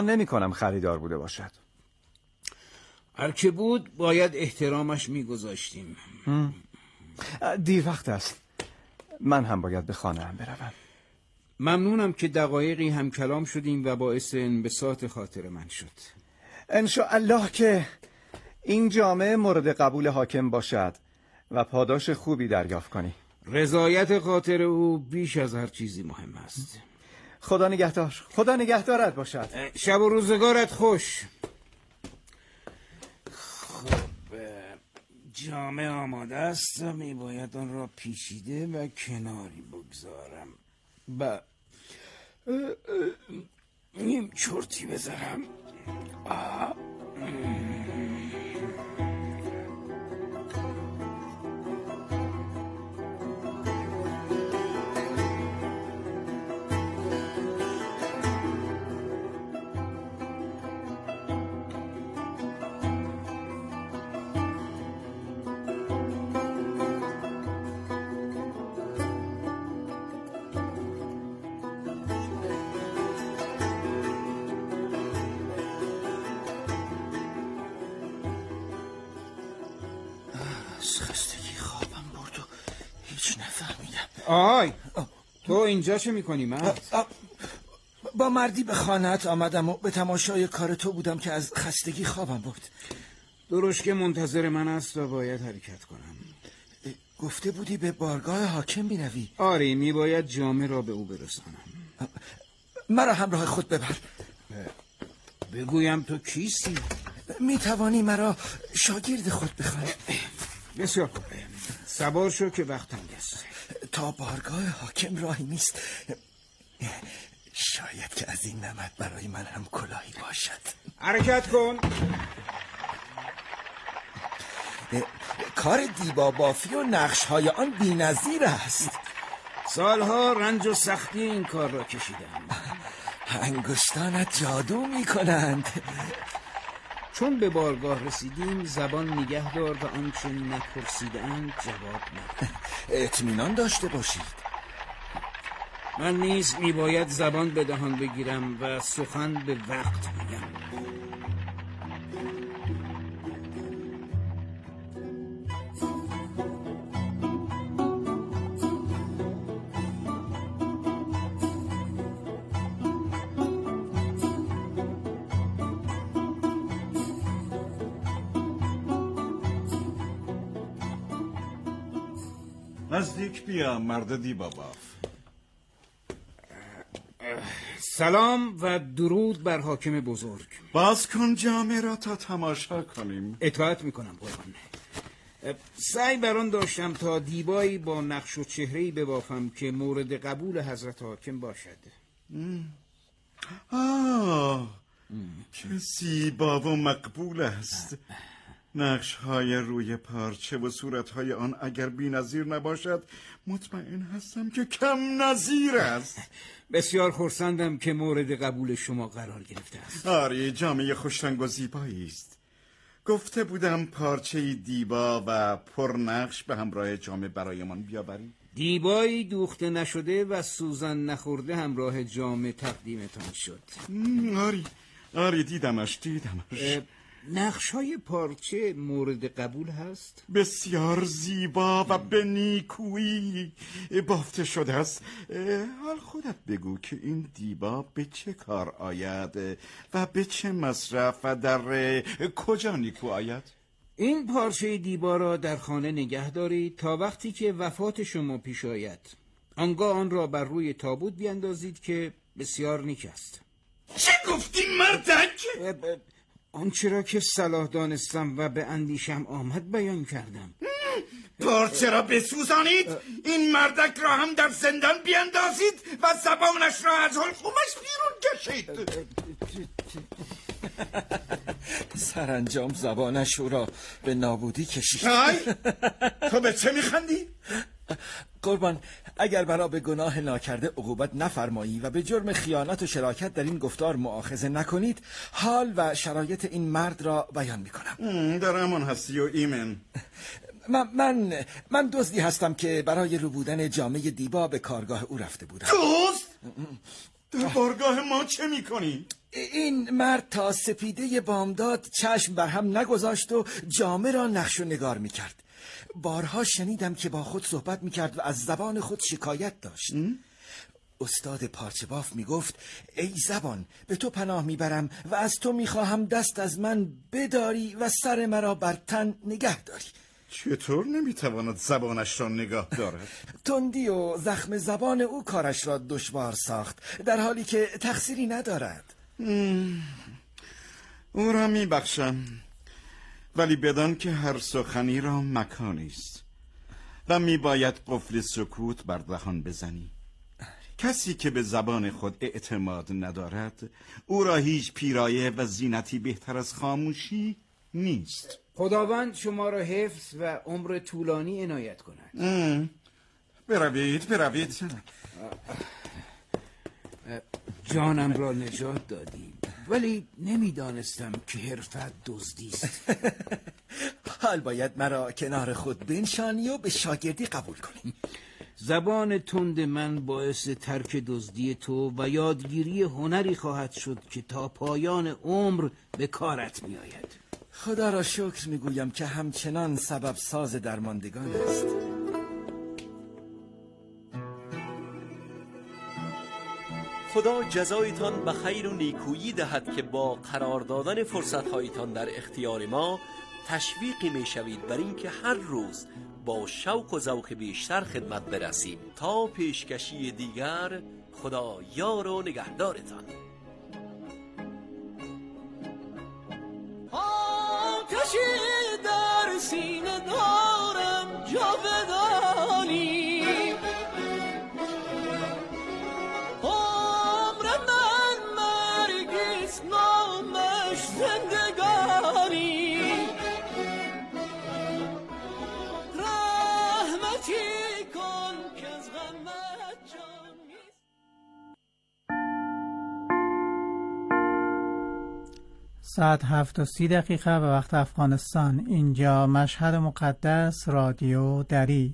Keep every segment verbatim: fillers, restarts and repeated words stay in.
نمی کنم خریدار بوده باشد. هر که بود باید احترامش میگذاشتیم. دیر وقت است. من هم باید به خانه هم بروم. ممنونم که دقایقی هم کلام شدیم و باعث انبساط خاطر من شد. انشاءالله که این جامعه مورد قبول حاکم باشد و پاداش خوبی دریافت کنی. رضایت خاطر او بیش از هر چیزی مهم است. خدا نگهدار. خدا نگهدارت باشد. شب و روزگارت خوش. خب جامعه آماده است و می باید آن را پیچیده و کناری بگذارم. با نیم چرتی بذارم. آه. خستگی خوابم برد و هیچ نفهمیدم. آی تو اینجا چه میکنی مرد؟ با مردی به خانه‌ات آمدم و به تماشای کار تو بودم که از خستگی خوابم برد. درشک منتظر من است و باید حرکت کنم. گفته بودی به بارگاه حاکم بینوی. آری میباید جامه را به او برسانم. مرا همراه خود ببر. بگویم تو کیستی؟ میتوانی مرا شاگرد خود بخوانی. بسیار خوب، سوار شو که وقت تنگ است. تا بارگاه حاکم راهی نیست. شاید که از این نمد برای من هم کلاهی باشد. حرکت کن. کار دیبا بافی و نقش های آن بی نظیر است. سالها رنج و سختی این کار را کشیدم. انگشتانت جادو می کنند. چون به بارگاه رسیدیم زبان نگه دار و آنچه نپرسیدند جواب نداد. اطمینان داشته باشید. من نیز میباید زبان به دهان بگیرم و سخن به وقت بگم. نزدیک بیا مرد دیبا باف. سلام و درود بر حاکم بزرگ. باز کن جامعه را تا تماشا کنیم. اطاعت میکنم قربان. سعی بران داشتم تا دیبایی با نقش و چهره‌ای ببافم که مورد قبول حضرت حاکم باشد. آه چه زیبا و مقبول است. نقش های روی پارچه و صورت های آن اگر بی نظیر نباشد مطمئن هستم که کم نظیر است. بسیار خرسندم که مورد قبول شما قرار گرفته است. آری جامعه خوشرنگ و زیبایی است. گفته بودم پارچه دیبا و پرنقش به همراه جامه برایمان بیاورید. دیبایی دوخته نشده و سوزن نخورده همراه جامه تقدیمتان شد. آری آری دیدمش دیدمش. نقش های پارچه مورد قبول هست؟ بسیار زیبا و به نیکویی بافته شده است. حال خودت بگو که این دیبا به چه کار آید و به چه مصرف و در کجا نیکو آید؟ این پارچه دیبا را در خانه نگه دارید تا وقتی که وفات شما پیش آید. آنگاه آن را بر روی تابوت بیاندازید که بسیار نیک است. چه گفتی مردک؟ آنچه را که صلاح دانستم و به اندیشم آمد بیان کردم. پارچه را بسوزانید، این مردک را هم در زندان بیاندازید و زبانش را از حلقومش بیرون کشید. سرانجام زبانش او را به نابودی کشید. های تو به چه میخندی؟ قربان، اگر برا به گناه ناکرده عقوبت نفرمایی و به جرم خیانت و شراکت در این گفتار مؤاخذه نکنید، حال و شرایط این مرد را بیان میکنم. در امان هستی و ایمن. من من من دزدی هستم که برای ربودن جامه دیبا به کارگاه او رفته بودم. دزد؟ در بارگاه ما چه میکنی؟ این مرد تا سپیده بامداد چشم بر هم نگذاشت و جامه را نقش و نگار می کرد. بارها شنیدم که با خود صحبت می کرد و از زبان خود شکایت داشت. استاد پارچه‌باف می گفت ای زبان، به تو پناه می برم و از تو می خواهم دست از من بداری و سر مرا بر تن نگه داری. چطور نمیتواند زبانش را نگاه دارد؟ تندی و زخم زبان او کارش را دشوار ساخت، در حالی که تقصیری ندارد. او را میبخشم، ولی بدان که هر سخنی را مکانی است و میباید قفل سکوت بر دهان بزنی. کسی که به زبان خود اعتماد ندارد، او را هیچ پیرایه و زینتی بهتر از خاموشی نیست. خداوند شما را حفظ و عمر طولانی عنایت کند. بروید بروید. جانم را نجات دادیم، ولی نمیدانستم که حرفت دزدی است. حال باید مرا کنار خود بنشانی و به شاگردی قبول کنی. زبان تند من باعث ترک دزدی تو و یادگیری هنری خواهد شد که تا پایان عمر به کارت می آید. خدا را شکر میگویم که همچنان سبب ساز درماندگان است. خدا جزایتان به خیر و نیکویی دهد که با قرار دادن فرصت‌هایتان در اختیار ما تشویقی میشوید بر اینکه هر روز با شوق و ذوق بیشتر خدمت برسیم. تا پیشکشی دیگر، خدا یار و نگهدارتان. آتشی در سینه دارم جاودانی، عمر من مرگیست نامش زندگانی، رحمتی کن که از غمت جان نیست. ساعت هفت و سی دقیقه به وقت افغانستان. اینجا مشهد مقدس، رادیو دری.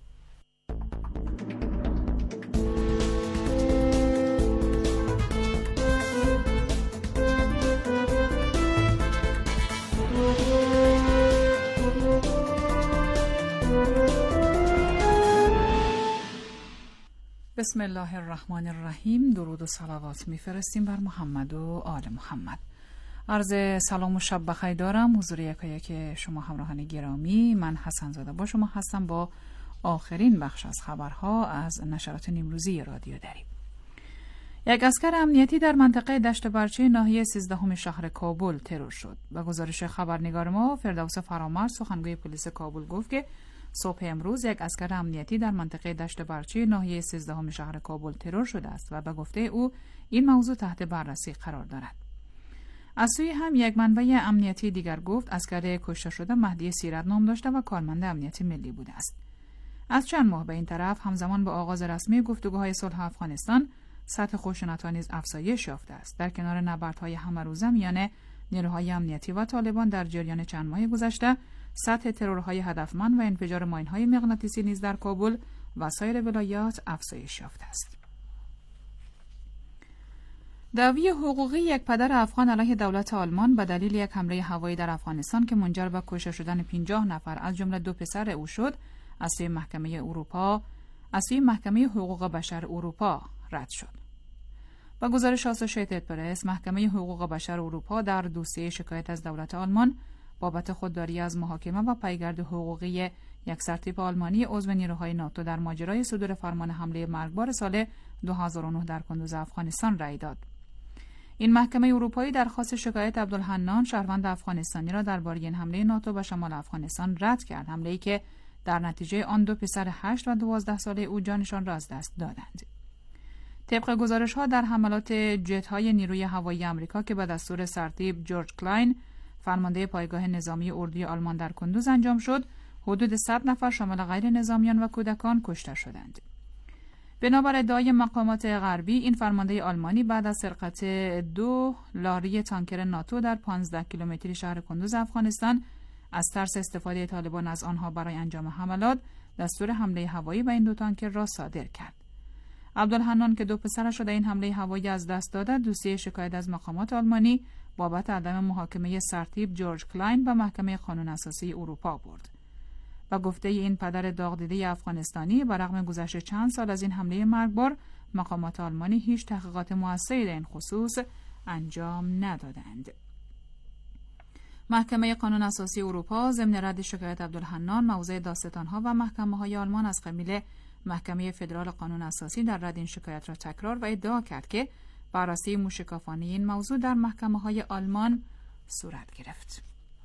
بسم الله الرحمن الرحیم. درود و صلوات میفرستیم بر محمد و آل محمد. عرض سلام و شب بخیر دارم حضور یکایک شما همراهان گرامی. من حسن زاده با شما هستم با آخرین بخش از خبرها از نشرات نیمروزی رادیو دری. یک عسکر امنیتی در منطقه دشت برچه ناحیه سیزدهم شهر کابل ترور شد. به گزارش خبرنگار ما فردوس فرامرز، سخنگوی پلیس کابل، گفت که صبح امروز یک عسکر امنیتی در منطقه دشت برچه ناحیه سیزدهم شهر کابل ترور شده است و به گفته او این موضوع تحت بررسی قرار دارد. از سوی هم یک منبع امنیتی دیگر گفت عسکر کشته شده مهدی سیرت نام داشته و کارمند امنیت ملی بوده است. از چند ماه به این طرف همزمان با آغاز رسمی گفتگوهای صلح افغانستان، سطح خشونت‌ها نیز افزایش یافته است. در کنار نبردهای همه روزه میان نیروهای امنیتی و طالبان در جریان چند ماه گذشته، سطح ترورهای هدفمند و انفجار ماین‌های مغناطیسی نیز در کابل و سایر ولایات افزایش یافته است. دعوی حقوقی یک پدر افغان علیه دولت آلمان به دلیل یک حمله هوایی در افغانستان که منجر به کشته شدن پنجاه نفر از جمله دو پسر او شد، از سوی محکمه اروپا از سوی محکمه حقوق بشر اروپا رد شد. با گزارش آسوشیتد پرس، محکمه حقوق بشر اروپا در دوسیه شکایت از دولت آلمان بابت خودداری از محاکمه و پیگرد حقوقی یک سرتیپ آلمانی عضو نیروهای ناتو در ماجرای صدور فرمان حمله مرگبار سال دو هزار و نه در کندوز افغانستان رأی داد. این محکمه اروپایی درخواست شکایت عبدالحنان، شهروند افغانستانی را درباره این حمله ناتو به شمال افغانستان رد کرد، حمله‌ای که در نتیجه آن دو پسر هشت و دوازده ساله او جانشان را از دست دادند. طبق گزارش‌ها در حملات جت‌های نیروی هوایی آمریکا که به دستور سرتیپ جورج کلاین، فرمانده پایگاه نظامی اردوی آلمان در کندوز انجام شد، حدود صد نفر شامل غیر نظامیان و کودکان کشته شدند. بنابر ادعای مقامات غربی، این فرمانده آلمانی بعد از سرقت دو لاری تانکر ناتو در پانزده کیلومتری شهر کندوز افغانستان، از ترس استفاده طالبان از آنها برای انجام حملات، دستور حمله هوایی به این دو تانکر را صادر کرد. عبدالحنان که دو پسرش را در این حمله هوایی از دست داده، دوسیه شکایت از مقامات آلمانی بابت عدم محاکمه سرتیپ جورج کلاین به محکمه قانون اساسی اروپا برد. و گفته این پدر داغ‌دیده افغانستانی، برغم گذشت چند سال از این حمله مرگبار، مقامات آلمانی هیچ تحقیقات موثری در این خصوص انجام ندادند. محکمه قانون اساسی اروپا ضمن رد شکایت عبدالحنان، موضع دادستان‌ها و محکمه‌های آلمان از قبیل محکمه فدرال قانون اساسی در رد این شکایت را تکرار و ادعا کرد که بررسی موشکافانه این موضوع در محکمه‌های آلمان صورت گرفت.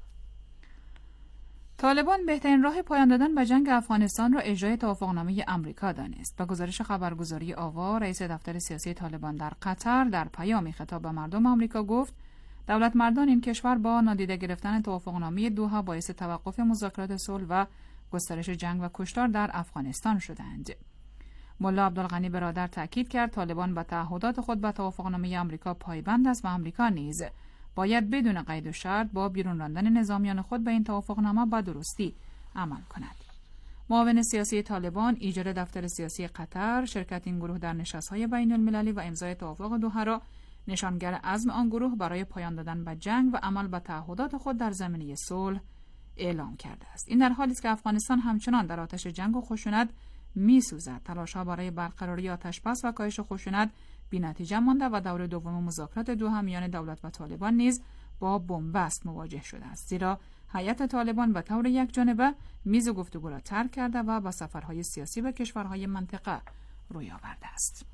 طالبان بهترین راه پایان دادن به جنگ افغانستان را اجرای توافقنامه آمریکا دانست. به گزارش خبرگزاری آوا، رئیس دفتر سیاسی طالبان در قطر در پیامی خطاب به مردم آمریکا گفت دولت مردان این کشور با نادیده گرفتن توافقنامه دوحه باعث توقف مذاکرات صلح و گسترش جنگ و کشتار در افغانستان شدند. ملا عبدالغنی برادر تاکید کرد طالبان به تعهدات خود به توافقنامه آمریکا پایبند است و آمریکا نیز باید بدون قید و شرط با بیرون راندن نظامیان خود به این توافقنامه به درستی عمل کند. معاون سیاسی طالبان ایجاد دفتر سیاسی قطر، شرکت این گروه در نشست‌های بین المللی و امضای توافق دوحه را نشانگر عزم آن گروه برای پایان دادن به جنگ و عمل به تعهدات خود در زمینه صلح اعلام کرده است. این در حالی است که افغانستان همچنان در آتش جنگ و خشونت می‌سوزد. تلاش‌ها برای برقراری آتش‌بس و کاهش خشونت بی‌نتیجه مانده و دور دوم مذاکرات دوحه میان دولت و طالبان نیز با بنبست مواجه شده است، زیرا هیئت طالبان به طور یکجانبه میز گفتگو را ترک کرده و با سفرهای سیاسی به کشورهای منطقه روی آورده است.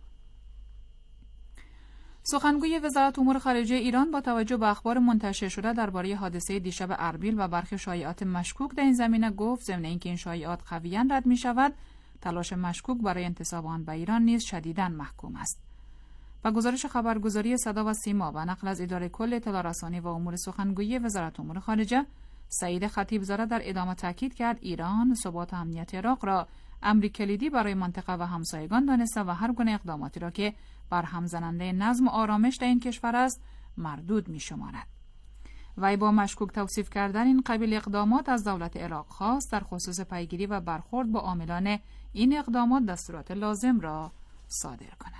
سخنگوی وزارت امور خارجه ایران با توجه به اخبار منتشر شده درباره حادثه دیشب اربیل و برخی شایعات مشکوک در این زمینه گفت ضمن اینکه این شایعات قویاً رد می‌شود، تلاش مشکوک برای انتساب آن به ایران نیز شدیداً محکوم است. با گزارش خبرگزاری صدا و سیما و نقل از اداره کل اطلاع رسانی و امور سخنگویی وزارت امور خارجه، سعید خطیبزاده در ادامه تاکید کرد ایران ثبات و امنیت عراق را امری کلیدی برای منطقه و همسایگان دانسته و هر گونه اقداماتی را که برهم زننده نظم و آرامش در این کشور است مردود می‌شمارد. وی با مشکوک توصیف کردن این قبیل اقدامات از دولت عراق خواست در خصوص پیگیری و برخورد با عاملان این اقدامات دستورات لازم را صادر کند.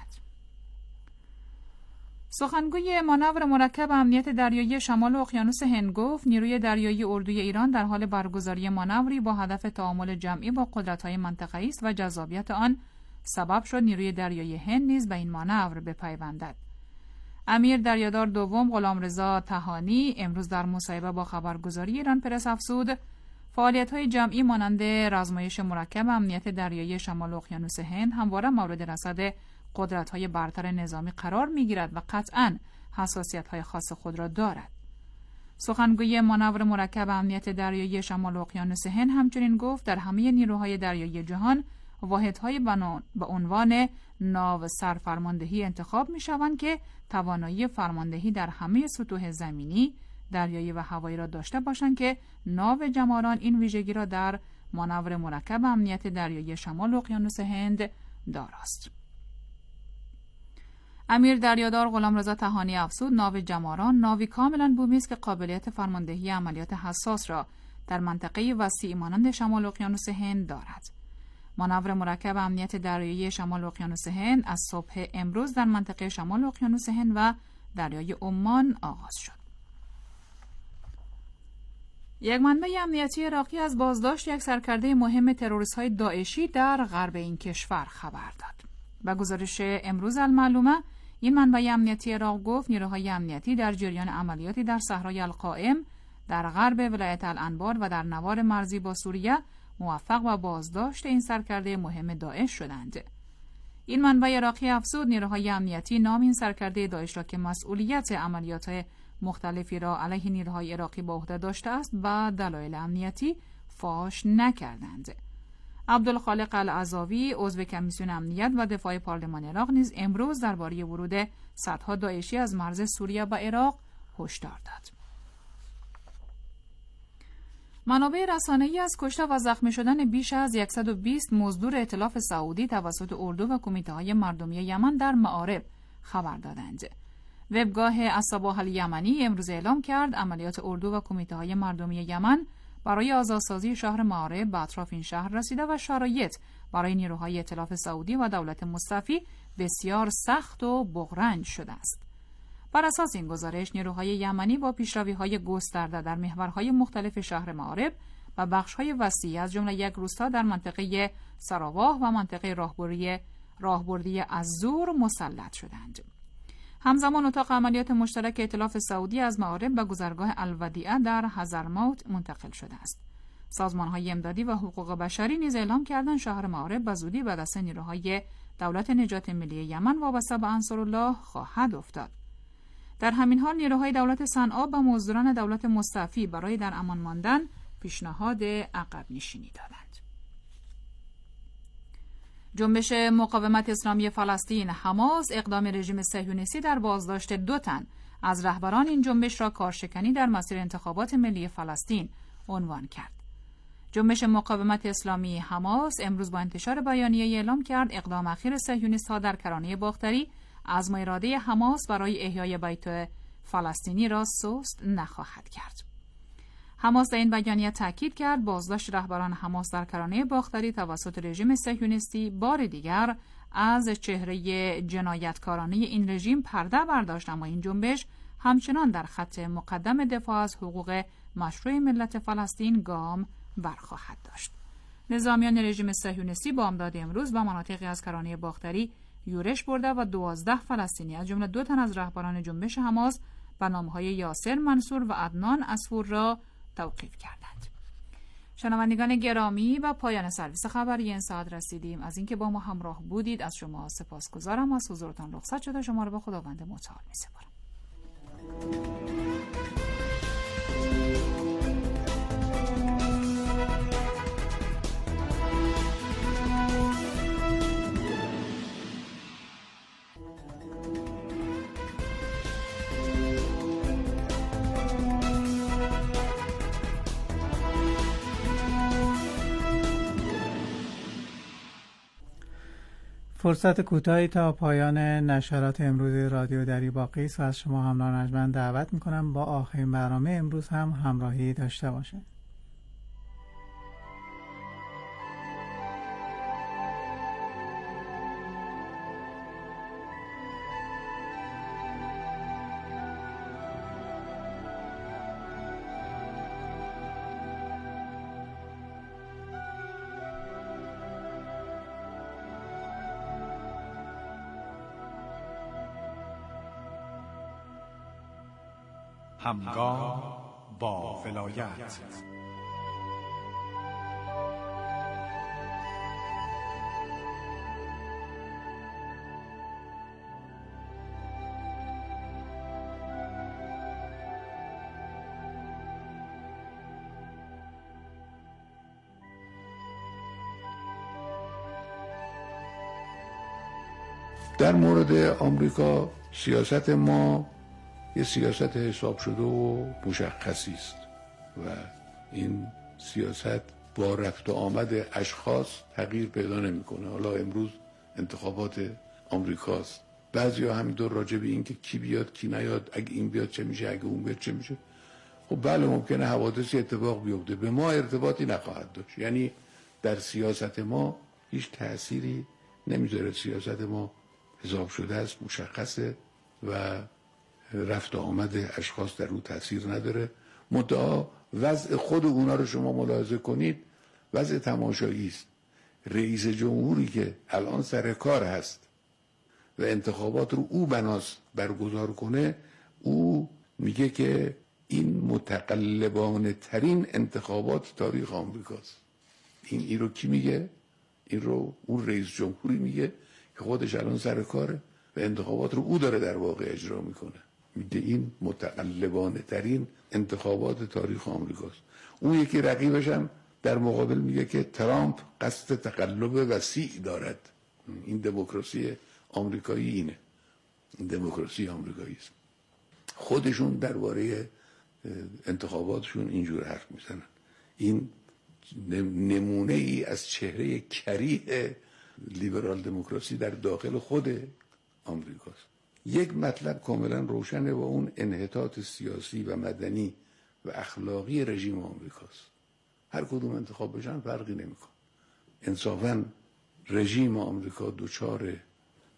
سخنگوی مانور مرکب امنیت دریایی شمال اقیانوس هند گفت نیروی دریایی اردوی ایران در حال برگزاری مانوری با هدف تعامل جمعی با قدرت‌های منطقه‌ای است و جذابیت آن سبب شد نیروی دریایی هند نیز به این مانور بپیوندد. امیر دریادار دوم غلامرضا طحانی امروز در مصاحبه با خبرگزاری ایران پرس افزود فعالیت‌های جمعی مانند رزمایش مرکب امنیت دریایی شمال اقیانوس هند همواره مورد رصد قدرت‌های برتر نظامی قرار می‌گیرد و قطعاً حساسیت‌های خاص خود را دارد. سخنگوی مانور مرکب امنیت دریایی شمال اقیانوس هند همچنین گفت در همه نیروهای دریایی جهان واحدهای به عنوان ناو سرفرماندهی انتخاب می‌شوند که توانایی فرماندهی در همه سطوح زمینی، دریایی و هوایی را داشته باشند که ناو جماران این ویژگی را در مانور مرکب امنیت دریایی شمال اقیانوس هند داراست. امیر دریادار غلامرضا طحانی افزود ناو جماران ناوی کاملا بومی است که قابلیت فرماندهی عملیات حساس را در منطقه وسیع مانند شمال اقیانوس هند دارد. مانور مرکب امنیت دریایی شمال اقیانوس هند از صبح امروز در منطقه شمال اقیانوس هند و دریای عمان آغاز شد. یک منبع امنیتی عراقی از بازداشت یک سرکرده مهم تروریست‌های داعشی در غرب این کشور خبر داد. با گزارش امروز المعلومه، این منبع امنیتی عراق گفت نیروهای امنیتی در جریان عملیاتی در صحرای القائم در غرب ولایت الانبار و در نوار مرزی با سوریه موفق و بازداشت این سرکرده مهم داعش شدند. این منبع عراقی افزود نیروهای امنیتی نام این سرکرده داعش را که مسئولیت عملیات مختلفی را علیه نیروهای عراقی به عهده داشته است و دلایل امنیتی فاش نکردند. عبدالخالق العزاوی عضو کمیسیون امنیت و دفاع پارلمان عراق نیز امروز درباره ورود صدها داعشی از مرز سوریه به عراق هشدار داد. منابع رسانه‌ای از کشته و زخمی شدن بیش از صد و بیست مزدور ائتلاف سعودی توسط اردو و کمیته‌های مردمی یمن در مآرب خبر دادند. وبگاه الصباح الیمنی امروز اعلام کرد عملیات اردو و کمیته‌های مردمی یمن برای آزادسازی شهر مآرب به اطراف این شهر رسیده و شرایط برای نیروهای ائتلاف سعودی و دولت مستعفی بسیار سخت و بغرنج شده است. بر اساس این گزارش، نیروهای یمنی با پیشروی‌های گسترده در محورهای مختلف شهر مأرب و بخش‌های وسیعی از جمله یک روستا در منطقه سراواه و منطقه راهبردی راهبردی الزور مسلط شدند. همزمان اتاق عملیات مشترک ائتلاف سعودی از مأرب به گذرگاه الودیعه در حضرموت منتقل شده است. سازمان‌های امدادی و حقوق بشری نیز اعلام کردند شهر مأرب به زودی به دست نیروهای دولت نجات ملی یمن وابسته به انصارالله خواهد افتاد. در همین حال نیروهای دولت صنعا به مزدوران دولت مستعفی برای در امان ماندن پیشنهاد عقب نشینی دادند. جنبش مقاومت اسلامی فلسطین حماس اقدام رژیم صهیونیستی در بازداشت دو تن از رهبران این جنبش را کارشکنی در مسیر انتخابات ملی فلسطین عنوان کرد. جنبش مقاومت اسلامی حماس امروز با انتشار بیانیه اعلام کرد اقدام اخیر صهیونیست‌ها در کرانه باختری عزم و اراده حماس برای احیای بیت فلسطینی را سست نخواهد کرد. حماس در این بیانیه تاکید کرد بازداشت رهبران حماس در کرانه باختری توسط رژیم صهیونیستی بار دیگر از چهره جنایتکارانه این رژیم پرده برداشت، اما این جنبش همچنان در خط مقدم دفاع از حقوق مشروع ملت فلسطین گام برخواهد داشت. نظامیان رژیم صهیونیستی با امداد امروز به مناطقی از کرانه باختری یورش برده و دوازده فلسطینی از جمله دو تن از رهبران جنبش حماس به نام‌های یاسر منصور و عدنان عصفور را توقیف کردند. شنوندگان گرامی، و پایان سرویس خبری این ساعت رسیدیم. از اینکه با ما همراه بودید از شما سپاسگزارم. از حضورتان رخصت شده شما را به خداوند متعال می‌سپارم. فرصت کوتاهی تا پایان نشرات امروز رادیو دری باقی است و از شما همراهان ارجمند دعوت میکنم با آخرین برنامه امروز هم همراهی داشته باشید. همگام با ولایت. در مورد آمریکا سیاست ما یه سیاست حساب شده و مشخصی است و این سیاست با رفت و آمد اشخاص تغییر پیدا نمیکنه. حالا امروز انتخابات آمریکاست، بعضیا همینطور راجع به این که کی بیاد کی نیاد، اگه این بیاد چه میشه، اگه اون بیاد چه میشه. خب بله ممکنه حوادثی اتفاق بیفته، به ما ارتباطی نخواهد داشت، یعنی در سیاست ما هیچ تأثیری نمیذاره. سیاست ما حساب شده است، مشخصه و رفت و آمد اشخاص در او تأثیر نداره. منتها وضع خود اونا رو شما ملاحظه کنید، وضع تماشایی است. رئیس جمهوری که الان سر کار هست و انتخابات رو او بناس برگزار کنه، او میگه که این متقلبانه ترین انتخابات تاریخ آمریکاست. این این رو کی میگه؟ این رو اون رئیس جمهوری میگه که خودش الان سر کاره و انتخابات رو او داره در واقع اجرا میکنه. میگه این متقلبانه ترین انتخابات تاریخ آمریکاست. اون یکی رقیبش هم در مقابل میگه که ترامپ قصد تقلب وسیع دارد. این دموکراسی آمریکایی اینه، این دموکراسی آمریکایی است. خودشون درباره انتخاباتشون اینجور حرف میزنن. این نمونه ای از چهره کریه لیبرال دموکراسی در داخل خود آمریکاست. یک مطلب کاملا روشنه و اون انحطاط سیاسی و مدنی و اخلاقی رژیم آمریکاست. هر کدوم انتخاب بشن فرقی نمیکنه. انصافاً رژیم آمریکا دچار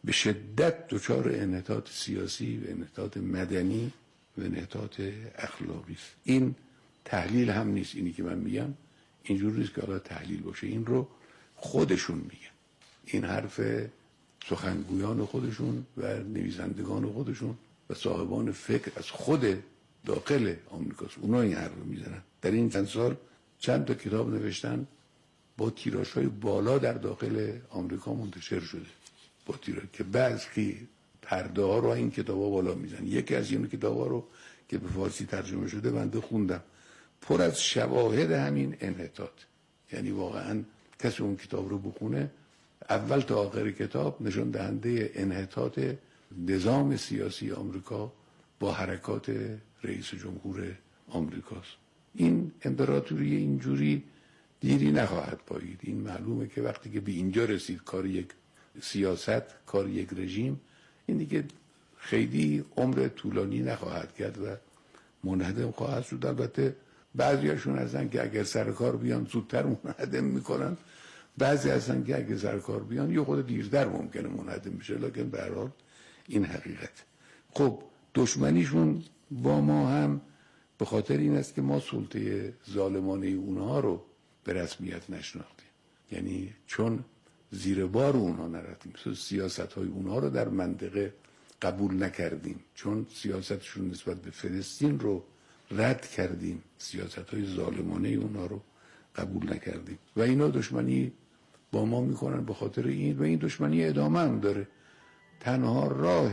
به شدت دچار انحطاط سیاسی و انحطاط مدنی و انحطاط اخلاقی است. این تحلیل هم نیست، اینی که من میگم اینجوری نیست که حالا تحلیل باشه، این رو خودشون میگن، این حرف سخنگویان خودشون و نویسندگان خودشون و صاحبان فکر از خود داخل آمریکاست. اونا این حرف رو میزنن. در این چند سال چند تا کتاب نوشتن با تیراژهای بالا در داخل آمریکا منتشر شده، با تیراژ که بعضی پرده ها رو این کتابا بالا میزنن. یکی از این کتابا رو که به فارسی ترجمه شده بنده خوندم، پر از شواهد همین انحطاط. یعنی واقعا کسی اون کتاب رو بخونه اول تا آخر کتاب نشون دهنده انحطاط نظام سیاسی آمریکا با حرکات رئیس جمهور آمریکاست. این امپراتوری اینجوری دیری نخواهد پایید. این معلومه که وقتی که به اینجا رسید کار یک سیاست، کار یک رژیم، این دیگه خیلی عمر طولانی نخواهد کرد و منهدم خواهد شد. البته بعضیاشون هستن که اگر سر کار بیان زودتر منهدم میکنن، بعضی هستن که اگر سر کار بیان یه خود دیرتر ممکنه منهدم بشه، لکن به هر حال این حقیقت. خب دشمنیشون با ما هم به خاطر این است که ما سلطه ظالمانه اونها رو به رسمیت نشناختیم، یعنی چون زیر بار اونها نرفتیم، سیاست های اونها رو در منطقه قبول نکردیم، چون سیاستشون نسبت به فلسطین رو رد کردیم، سیاست های ظالمانه اونها رو قبول نکردیم و اینا دشمنی با ما میکنن به خاطر این و این دشمنی ادامه هم داره. تنها راه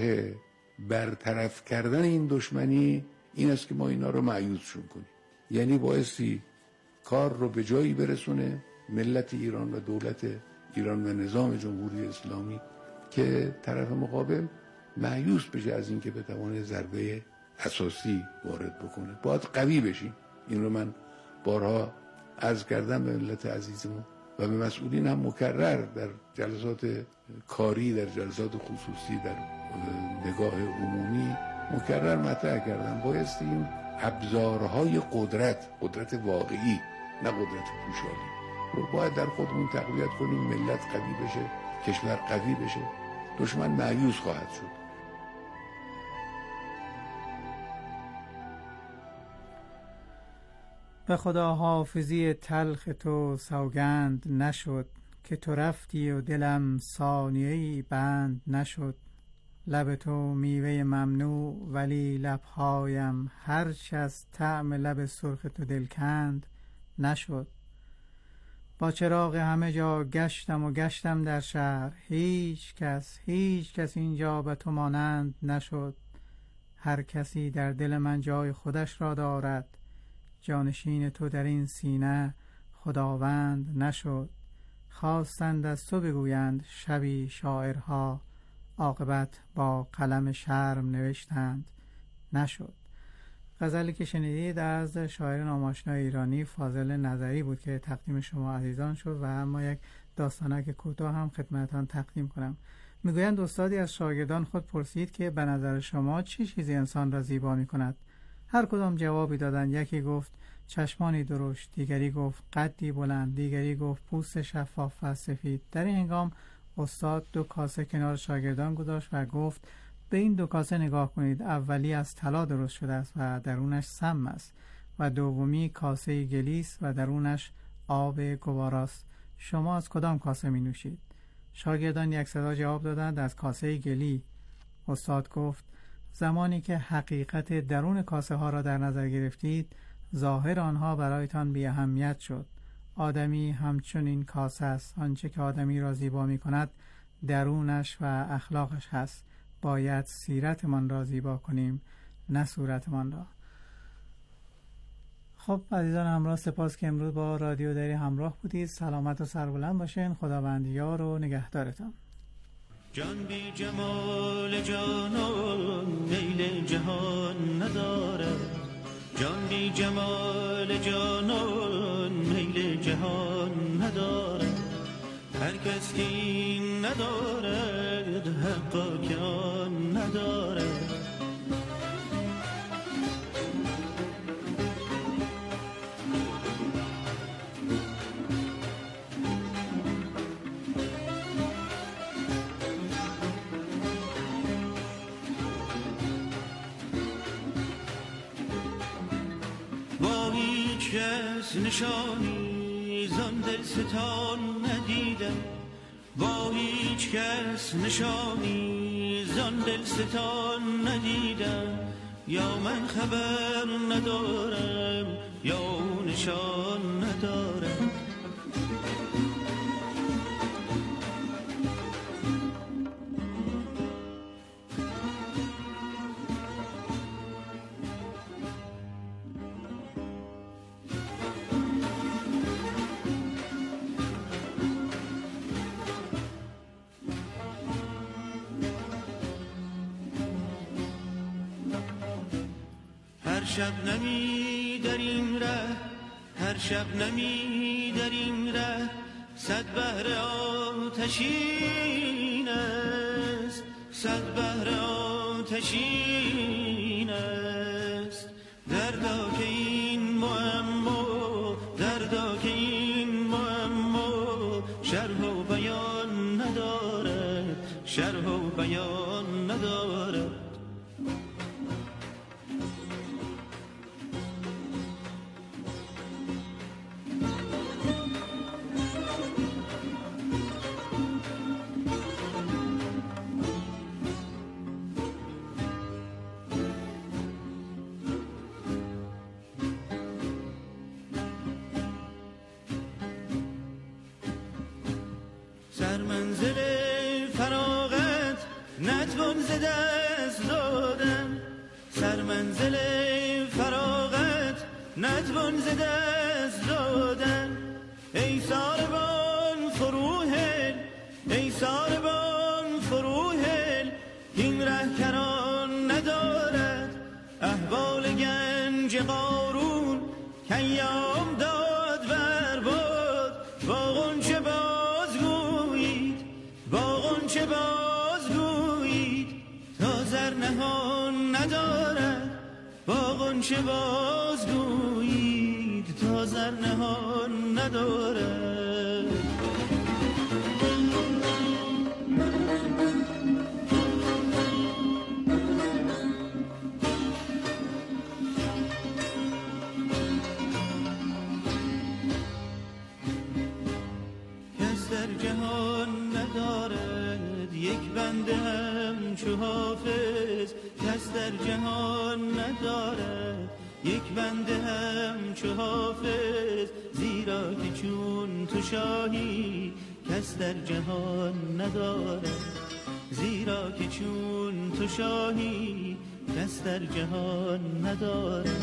برطرف کردن این دشمنی این است که ما اینا رو مایوسشون کنیم، یعنی بایستی کار رو به جایی برسونه ملت ایران و دولت ایران و نظام جمهوری اسلامی که طرف مقابل مایوس بشه از این که بتونه ضربه اساسی وارد بکنه. باید قوی بشیم. این رو من بارها عرض کردم به ملت عزیزمون و به مسئولین هم مکرر در جلسات کاری، در جلسات خصوصی، در نگاه عمومی مکرر مطرح کردم. بایستی این ابزارهای قدرت، قدرت واقعی نه قدرت پوشالی رو باید در خودمون تقویت کنیم. ملت قوی بشه، کشور قوی بشه، دشمن مایوس خواهد شد. به خدا حافظی تلخ تو سوگند نشد، که تو رفتی و دلم ثانیه‌ای بند نشد. لب تو میوه ممنوع ولی لبهایم، هرچ از طعم لب سرخ تو دلکند نشد. با چراغ همه جا گشتم و گشتم در شهر، هیچ کس هیچ کس اینجا به تو مانند نشد. هر کسی در دل من جای خودش را دارد، جانشین تو در این سینه خداوند نشد. خواستند از تو بگویند شبی شاعرها، عاقبت با قلم شرم نوشتند نشد. غزلی که شنیدید از شاعر ناماشنا ایرانی فاضل نظری بود که تقدیم شما عزیزان شد و اما یک داستانک کوتاه هم خدمتان تقدیم کنم. میگویند استادی از شاگردان خود پرسید که به نظر شما چه چیزی انسان را زیبا می کند؟ هر کدام جوابی دادند. یکی گفت چشمانی درشت، دیگری گفت قدی بلند، دیگری گفت پوست شفاف و سفید. در این هنگام استاد دو کاسه کنار شاگردان گذاشت و گفت به این دو کاسه نگاه کنید. اولی از طلا درست شده است و درونش سم است و دومی کاسه گلیس و درونش آب گواراست. شما از کدام کاسه می نوشید؟ شاگردان یک صدا جواب دادند از کاسه گلی. استاد گفت زمانی که حقیقت درون کاسه ها را در نظر گرفتید، ظاهر آنها برایتان بی اهمیت شد. آدمی همچون این کاسه است. آنچه که آدمی را زیبا می کند درونش و اخلاقش هست. باید سیرتمان را زیبا کنیم، نه صورتمان را. خب عزیزان همراه، سپاس که امروز با رادیو دری همراه بودید. سلامت و سربلند باشین. خداوند یار و نگهدارتان. جان بی جمال جانان میل جهان نداره، جان بی جمال جانان میل جهان نداره. هر کس که این نداره حقا که آن نداره. هیچ کس نشانی زان دلستان ندیدم، با هیچ کس نشانی زان دلستان ندیدم. یا من خبر ندارم یا نشان ندارم. هر شب نمی در این ره، هر شب نمی در این ره، صد بهر آتشین است، صد بهر آتشین است. دردا که این معما، دردا که این معما، شرح و بیان ندارد، شرح و بیان ندارد. سرمنزل فراغت نتوان ز دست دادن، سرمنزل فراغت نتوان ز دست دادن. ای ساربان فروهل، ای ساربان فروهل، این ره کران ندارد. احوال گنج قارون کیام داد برباد، با غنچه بازگویید، با غنچه بازگویید، تا زر نهان ندارد. با غنچه بازگویید، تا زر نهان ندارد. در جهان ندارد یک بنده همچو حافظ، کس در جهان ندارد یک بنده همچو حافظ. زیرا که چون تو شاهی کس در جهان ندارد، زیرا که چون تو شاهی کس در جهان ندارد.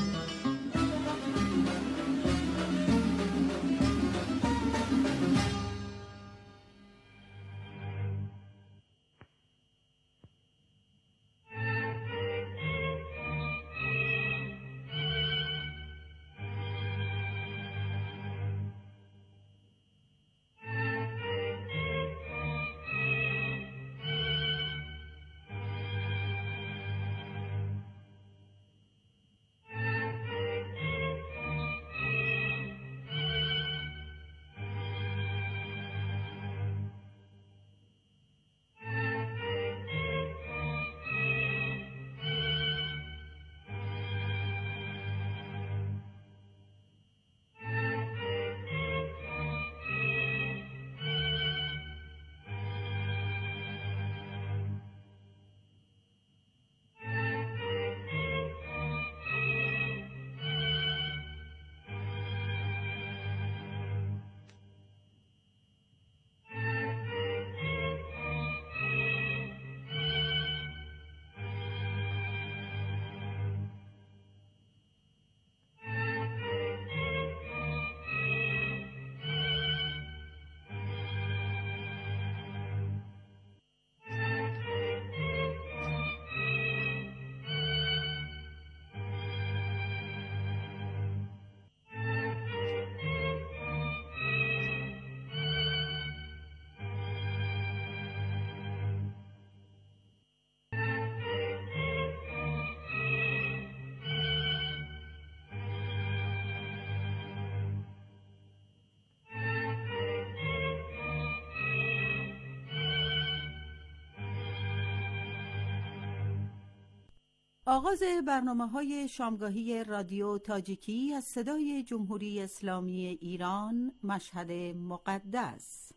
آغاز برنامه‌های شامگاهی رادیو تاجیکی از صدای جمهوری اسلامی ایران، مشهد مقدس.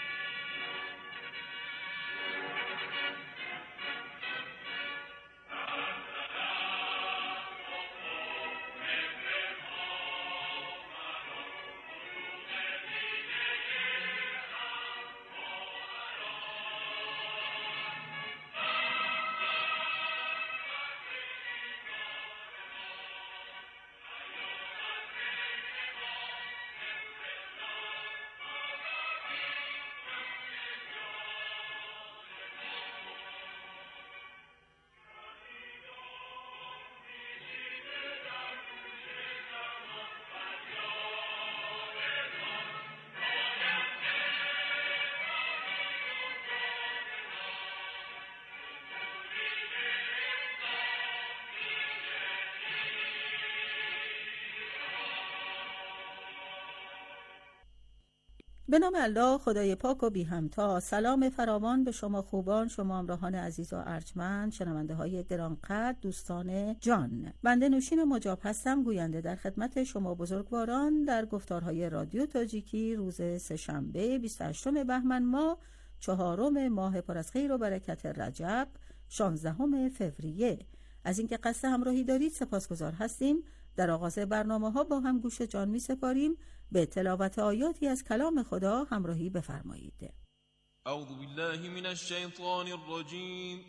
به نام الله خدای پاک و بی همتا. سلام فراوان به شما خوبان، شما همراهان عزیز و ارجمند، شنونده های گرانقدر، دوستان جان. بنده نوشین مجاب هستم، گوینده در خدمت شما بزرگواران در گفتارهای رادیو تاجیکی روز سه‌شنبه بیست و هشتم بهمن ماه، چهارم ماه پر از خیر و برکت رجب، شانزدهم فوریه. از اینکه قصد همراهی دارید سپاسگزار هستیم. در آغاز برنامه ها با هم گوش جان می سپاریم. به تلاوت آیاتی از کلام خدا همراهی بفرمایید. اعوذ بالله من الشیطان الرجیم.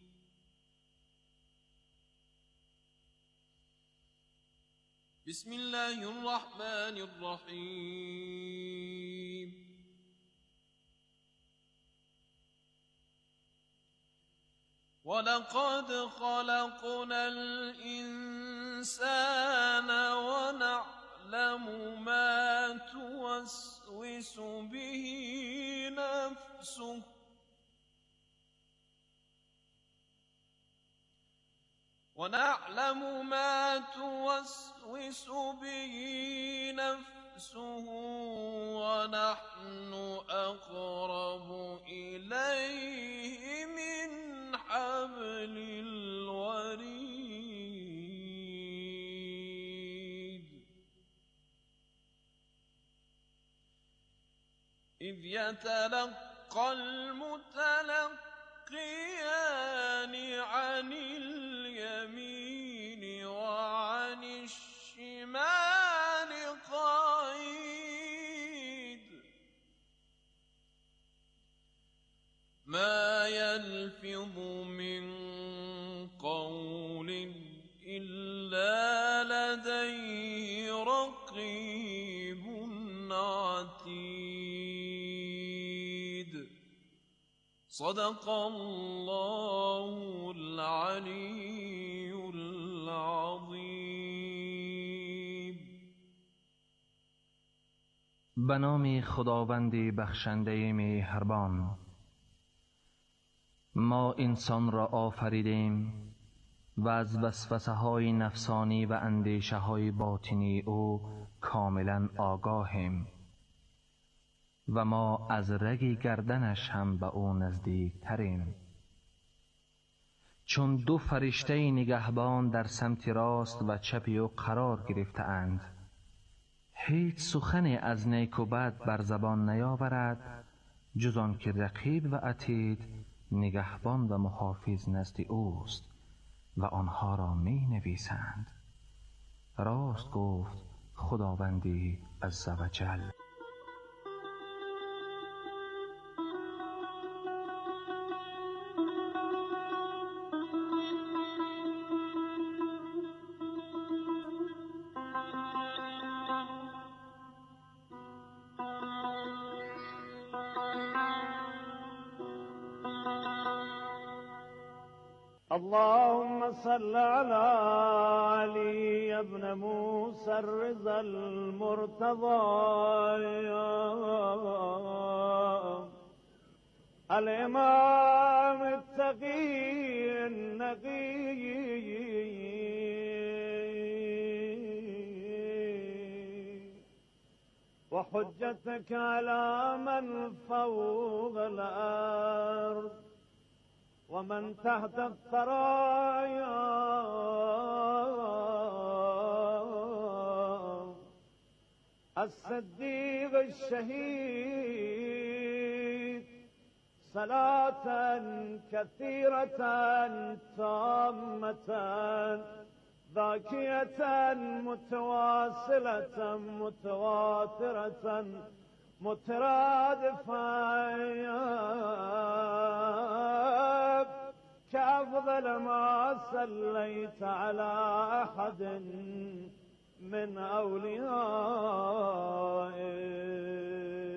بسم الله الرحمن الرحیم. ولقد خلقنا الإنسان ونعلم ما توسوس به نفسه ونعلم ما توسوس به نفسه ونحن أقرب إليه من حبل الوريد إذ يتلقى المتلقيان عن اليمين وعن الشمال قعيد ما يلفظ من قول إلا لديه رقيب عتيد. صدق الله العلي العظيم. به نام خداوند بخشنده مهربان. ما انسان را آفریدیم و از وسوسه های نفسانی و اندیشه های باطنی او کاملا آگاهیم و ما از رگ گردنش هم به او نزدیک تریم. چون دو فرشته نگهبان در سمت راست و چپ او قرار گرفته اند، هیچ سخنی از نیک و بد بر زبان نیاورد جز آن که رقیب و عتید نگهبان و محافظ نزد اوست و آنها را می نویسند. راست گفت خداوندی عزوجل. اللهم صل على علي ابن موسى الرضا المرتضى الإمام التقي النقي وحجتك على من فوق الأرض ومن تحت الثرايا الصديق الشهيد صلاة كثيرة تامة ذاكية متواصلة متواترة مترادفة كأفضل ما صليت على أحد من أوليائك.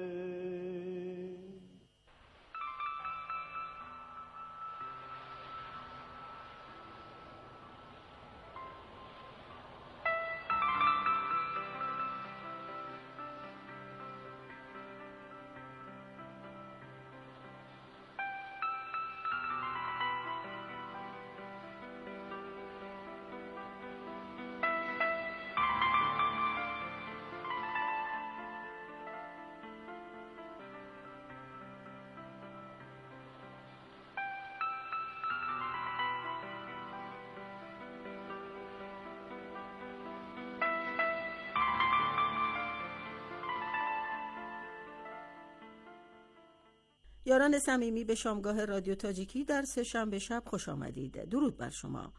یاران صمیمی به شامگاه رادیو تاجیکی در سه شنبه شب خوش آمدید. درود بر شما.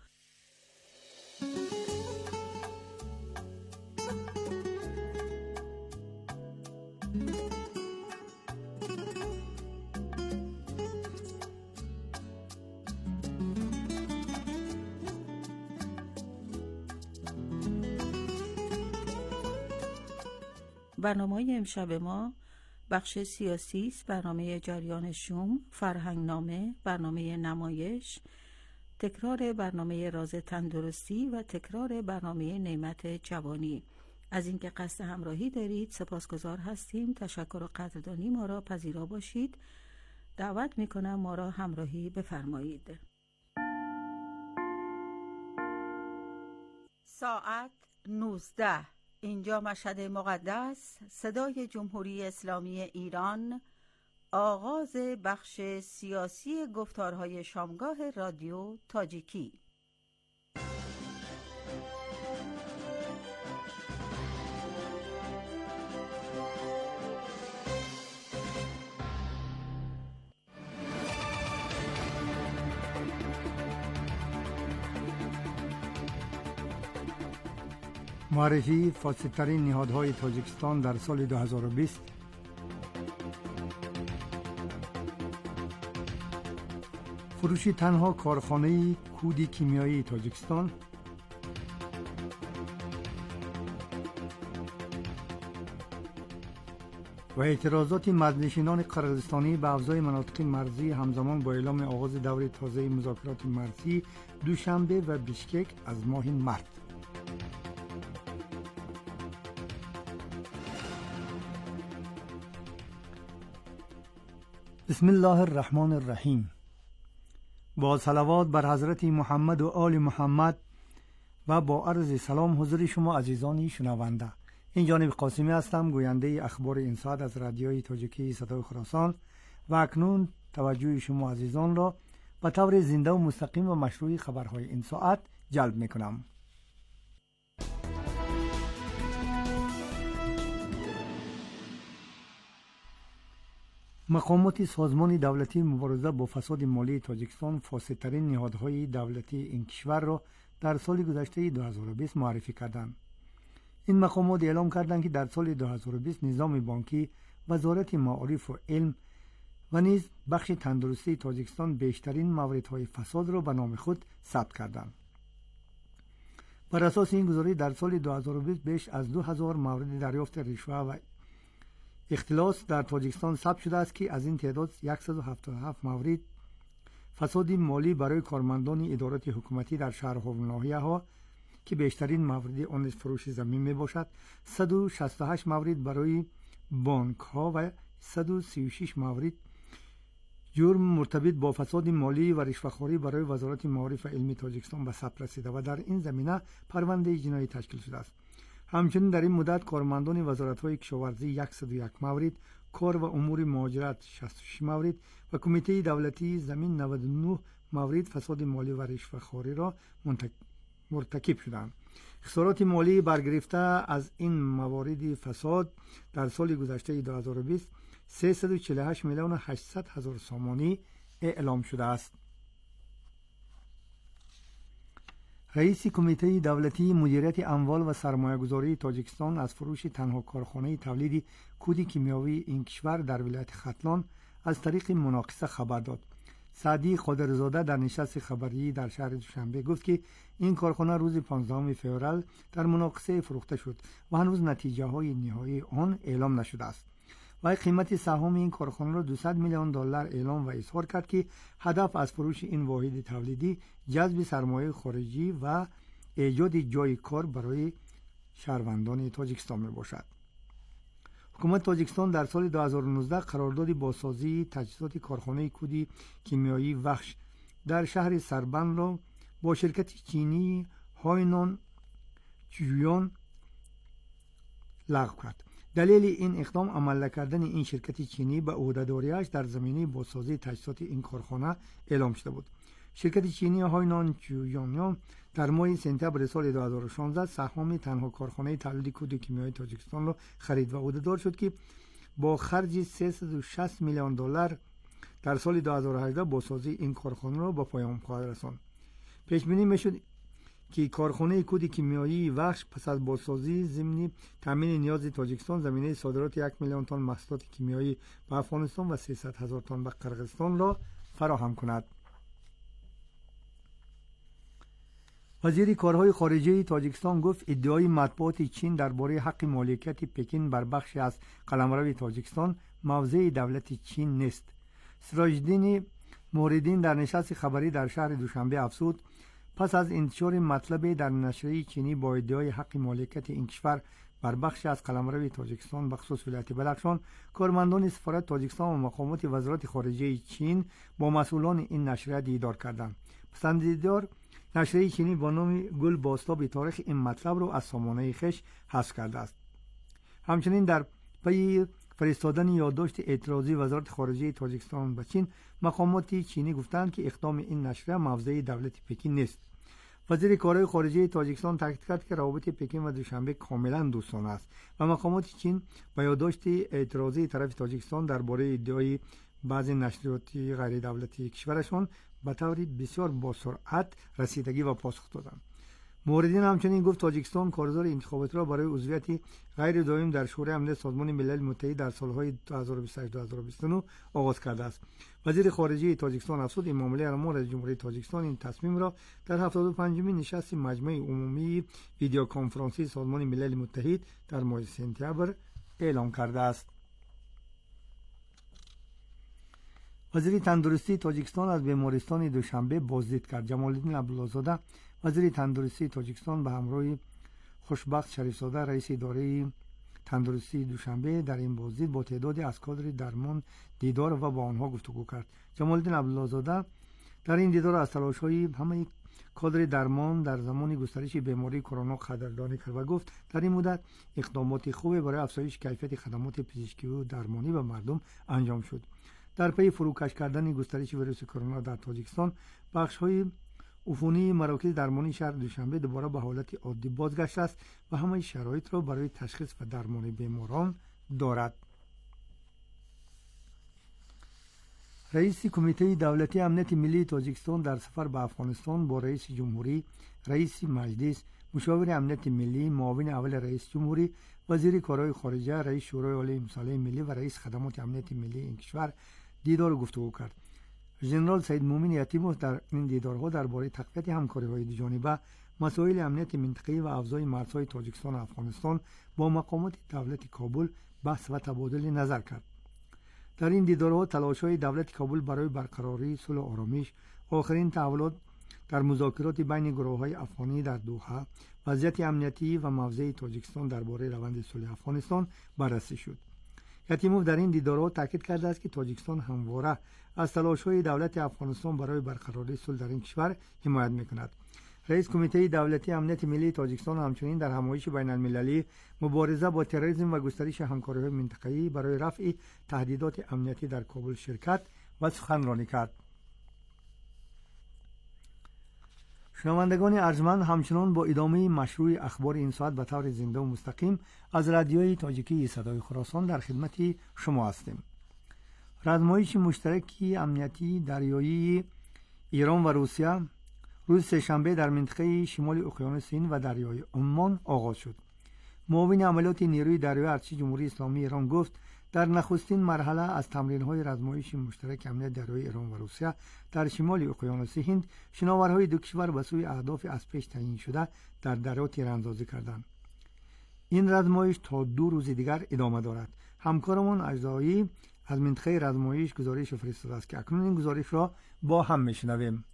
برنامه امشب ما بخش سیاسی است، برنامه جریان شوم، فرهنگنامه، برنامه نمایش، تکرار برنامه راز تندرستی و تکرار برنامه نعمت جوانی. از اینکه قصد همراهی دارید سپاسگزار هستیم. تشکر و قدردانی ما را پذیرا باشید. دعوت میکنم ما را همراهی بفرمایید. ساعت نوزده، اینجا مشهد مقدس، صدای جمهوری اسلامی ایران، آغاز بخش سیاسی گفتارهای شامگاه رادیو تاجیکی. معرفی فاسدترین نهادهای تاجیکستان در سال دو هزار و بیست، فروشی تنها کارخانه کود کیمیایی تاجیکستان، و اعتراضات مرزنشینان قرقیزستانی به افزای مناطق مرزی همزمان با اعلام آغاز دور تازه مذاکرات مرزی دوشنبه و بیشکک از ماه مارس. بسم الله الرحمن الرحیم. با صلوات بر حضرت محمد و آل محمد و با عرض سلام حضور شما عزیزانی شنونده. این جانب قاسمی هستم، گوینده اخبار این ساعت از رادیوی تاجیکی صدای خراسان، و اکنون توجه شما عزیزان را به طور زنده و مستقیم و مشروع خبرهای این ساعت جلب میکنم. مقامات سازمان دولتی مبارزه با فساد مالی تاجیکستان فاسدترین نهادهای دولتی این کشور را در سال گذشته دو هزار و بیست معرفی کردند. این مقامات اعلام کردند که در سال دو هزار و بیست نظام بانکی، وزارت معارف و علم و نیز بخش تندرستی تاجیکستان بیشترین موردهای فساد را به نام خود ثبت کردند. بر اساس این گزارش در سال دو هزار و بیست بیش از دو هزار مورد دریافت رشوه و اختلاس در تاجیکستان ثبت شده است که از این تعداد صد و هفتاد و هفت مورد فساد مالی برای کارمندان ادارات حکومتی در شهرها و ناحیه‌ها که بیشترین مورد آن فروش زمین می باشد، صد و شصت و هشت مورد برای بانک ها و صد و سی و شش مورد جرم مرتبط با فساد مالی و رشوه‌خواری برای وزارت معارف و علم تاجیکستان به ثبت رسیده و در این زمینه پرونده جنایی تشکیل شده است. همچنین در این مدت کارمندان وزارت‌های کشاورزی صد و یک مورد، کار و امور مهاجرت شصت و شش مورد و کمیته دولتی زمین نود و نه مورد فساد مالی و رشوه‌خواری را مرتکب شدند. خسارات مالی برگرفته از این موارد فساد در سال گذشته دو هزار و بیست سیصد و چهل و هشت میلیون و هشتصد هزار سامانی اعلام شده است. رئیس کمیته دولتی مدیریت اموال و سرمایه‌گذاری تاجیکستان از فروش تنها کارخانه تولید کود کیمیاوی این کشور در ولایت ختلان از طریق مناقصه خبر داد. سعدی قادرزاده در نشست خبری در شهر دوشنبه گفت که این کارخانه روز پانزدهم فوریه در مناقصه فروخته شد و هنوز نتیجه های نهایی آن اعلام نشده است. و قیمت سهام این کارخانه را دویست میلیون دلار اعلام و اظهار کرد که هدف از فروش این واحد تولیدی جذب سرمایه خارجی و ایجاد جای کار برای شهروندان تاجیکستان می باشد. حکومت تاجیکستان در سال دو هزار و نوزده قرارداد بازسازی تجهیزات کارخانه کودی کیمیایی وخش در شهر سربند را با شرکت چینی هاینان چیویان لغو کرد. دلیل این اقدام عمل نکردن این شرکت چینی به عهده‌داری‌اش در زمینه بازسازی تجهیزات این کارخانه اعلام شده بود. شرکت چینی هاینان چیویان در ماه سپتامبر سال دو هزار و شانزده سهام تنها کارخانه تولید کود کیمیایی تاجیکستان را خرید و عهده‌دار شد که با خرج سیصد و شصت میلیون دلار در سال دو هزار و هجده بازسازی این کارخانه را به پایان خواهد رساند. پیش بینی می‌شد که کارخانه کود کیمیایی وخش پس از بازسازی ضمن تامین نیاز تاجیکستان زمینه صادرات یک میلیون تن محصولات کیمیایی به افغانستان و سیصد هزار تن به قرقیزستان را فراهم کند. وزیر کارهای خارجه تاجیکستان گفت ادعای مطبوعات چین درباره حق مالکیت پکین بر بخشی از قلمرو تاجیکستان موضع دولت چین نیست. سراج‌الدین موردین در نشست خبری در شهر دوشنبه افزود پس از انتشار مطلب در نشریه چینی با ادعای حق مالکیت این کشور بر بخشی از قلمرو تاجیکستان بخصوص ولایت بدخشان، کارمندان سفارت تاجیکستان و مقامات وزارت خارجه چین با مسئولان این نشریه دیدار کردند. پسندیدار نشریه چینی با نام گل باستا به تاریخ این مطلب را از سامانه خویش حذف کرده است. همچنین در پی فرستادن یادداشت اعتراضی وزارت خارجه تاجیکستان به چین، مقامات چینی گفتند که اقدام این نشریه موضع دولت پکین نیست. وزیر کارهای خارجه تاجیکستان تاکید کرد که روابط پکین و دوشنبه کاملا دوستانه است و مقامات چین به یادداشت اعتراضی طرف تاجیکستان درباره ادعای بعضی نشریات غیر دولتی کشورشان به طور بسیار با سرعت رسیدگی و پاسخ دادند. موردین همچنین گفت تاجیکستان کارزار انتخابات را برای عضویت غیر دائم در شورای امنیت سازمان ملل متحد در سالهای دو هزار و بیست و هشت تا دو هزار و بیست و نه آغاز کرده است. وزیر خارجه تاجیکستان افزود این معامله امور از جمهوری تاجیکستان این تصمیم را در هفتاد و پنجمین نشست مجمع عمومی ویدیو کنفرانسی سازمان ملل متحد در ماه سپتامبر اعلام کرده است. وزیر تندرستی تاجیکستان از بیمارستان دوشنبه بازدید کرد. جمال‌الدین عبدالله‌زاده وزیر تندرستی تاجیکستان به همراه خوشبخت شریفزاده رئیس اداره تندرستی دوشنبه در این بازدید با تعدادی از کادر درمان دیدار و با آنها گفتگو کرد. جمال‌الدین عبدالله‌زاده در این دیدار از تلاش‌های همه کادر درمان در زمان گسترش بیماری کرونا قدردانی کرد و گفت در این مدت اقدامات خوبی برای افزایش کیفیت خدمات پزشکی و درمانی به مردم انجام شد. در پی فروکش کردن گسترش ویروس کرونا در تاجیکستان، بخش‌های عفونی مراکز درمانی شهر دوشنبه دوباره به حالت عادی بازگشته است و همه شرایط را برای تشخیص و درمان بیماران دارد. رئیس کمیته دولتی امنیت ملی تاجیکستان در سفر به افغانستان با رئیس جمهوری، رئیس مجلس، مشاور امنیت ملی، معاون اول رئیس جمهوری، وزیر کارهای خارجه، رئیس شورای عالی مصالح ملی و رئیس خدمات امنیت ملی این کشور دیدار و گفتگو کرد. ژنرال سید مومن یتیموف در این دیدارها درباره تقویت همکاری‌های دوجانبه، مسائل امنیت منطقه‌ای و افزایش مرزهای تاجیکستان و افغانستان با مقامات دولت کابل بحث و تبادل نظر کرد. در این دیدارها تلاش‌های دولت کابل برای برقراری صلح و آرامش، آخرین تحولات در مذاکرات بین گروه‌های افغانی در دوحه، وضعیت امنیتی و موضع تاجیکستان درباره روند صلح افغانستان بررسی شد. یتیموف در این دیدارها تاکید کرده است که تاجیکستان همواره از تلاش‌های دولت افغانستان برای برقراری صلح در این کشور حمایت می‌کند. رئیس کمیته دولتی امنیت ملی تاجیکستان همچنین در همایش بین‌المللی مبارزه با تروریسم و گسترش همکاری‌های منطقه‌ای برای رفع تهدیدات امنیتی در کابل شرکت و سخنرانی کرد. شنوندگان ارجمند، همچنان با ادامه مشروع اخبار این ساعت به طور زنده و مستقیم از رادیوی تاجیکی صدای خراسان در خدمت شما هستیم. رزمایش مشترکی امنیتی دریایی ایران و روسیه روز سه‌شنبه در منطقه شمال اقیانوس هند و دریای عمان آغاز شد. معاون عملیات نیروی دریایی ارتش جمهوری اسلامی ایران گفت در نخستین مرحله از تمرین‌های رزمایش مشترک امنیت دریایی ایران و روسیه در شمال اقیانوس هند، شناورهای دو کشور به سوی اهداف از پیش تعیین شده در دریا تیراندازی کردند. این رزمایش تا دو روز دیگر ادامه دارد. همکارمان اجزایی از منطقه رزمایش گزارش فرستاده است که اکنون این گزارش را با هم میشنویم.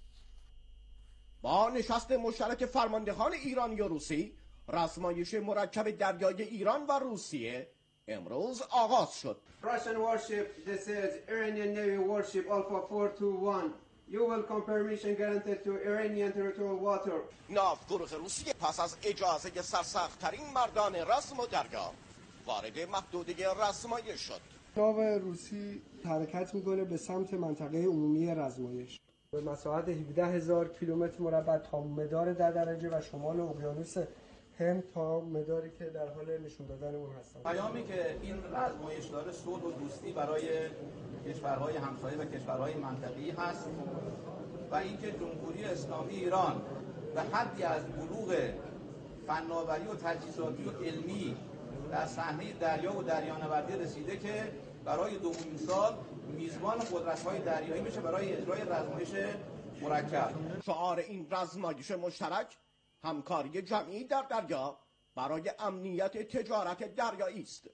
با نشست مشترک فرماندهان ایرانی و روسی، رزمایش مرکب دریایی ایران و روسیه امروز آغاز شد. Russian warship, this is Iranian Navy warship Alpha four two one. You welcome permission granted to Iranian territorial water. ناوگروه روسیه پس از اجازه سرسخت‌ترین مردان رزم و دریا وارد محدوده رزمایش شد. ناو روسی حرکت میکنه به سمت منطقه عمومی رزمایش به مساحت هفده هزار کیلومتر مربع تا مدار در درجه و شمال اقیانوس هند تا مداری که در حال نشون دادن اون هستن. پیامی که این رزمایش داره صلح و دوستی برای کشورهای همسایه و کشورهای منطقه‌ای هست و اینکه جمهوری اسلامی ایران به حدی از بلوغ فناوری و تجهیزاتی و علمی در صحنه دریا و دریانوردی رسیده که برای دومین سال میزبان قدرت‌های دریایی میشه برای اجرای رزمایش مرکب. شعار این رزمایش مشترک همکاری جمعی در دریا برای امنیت تجارت دریایی است.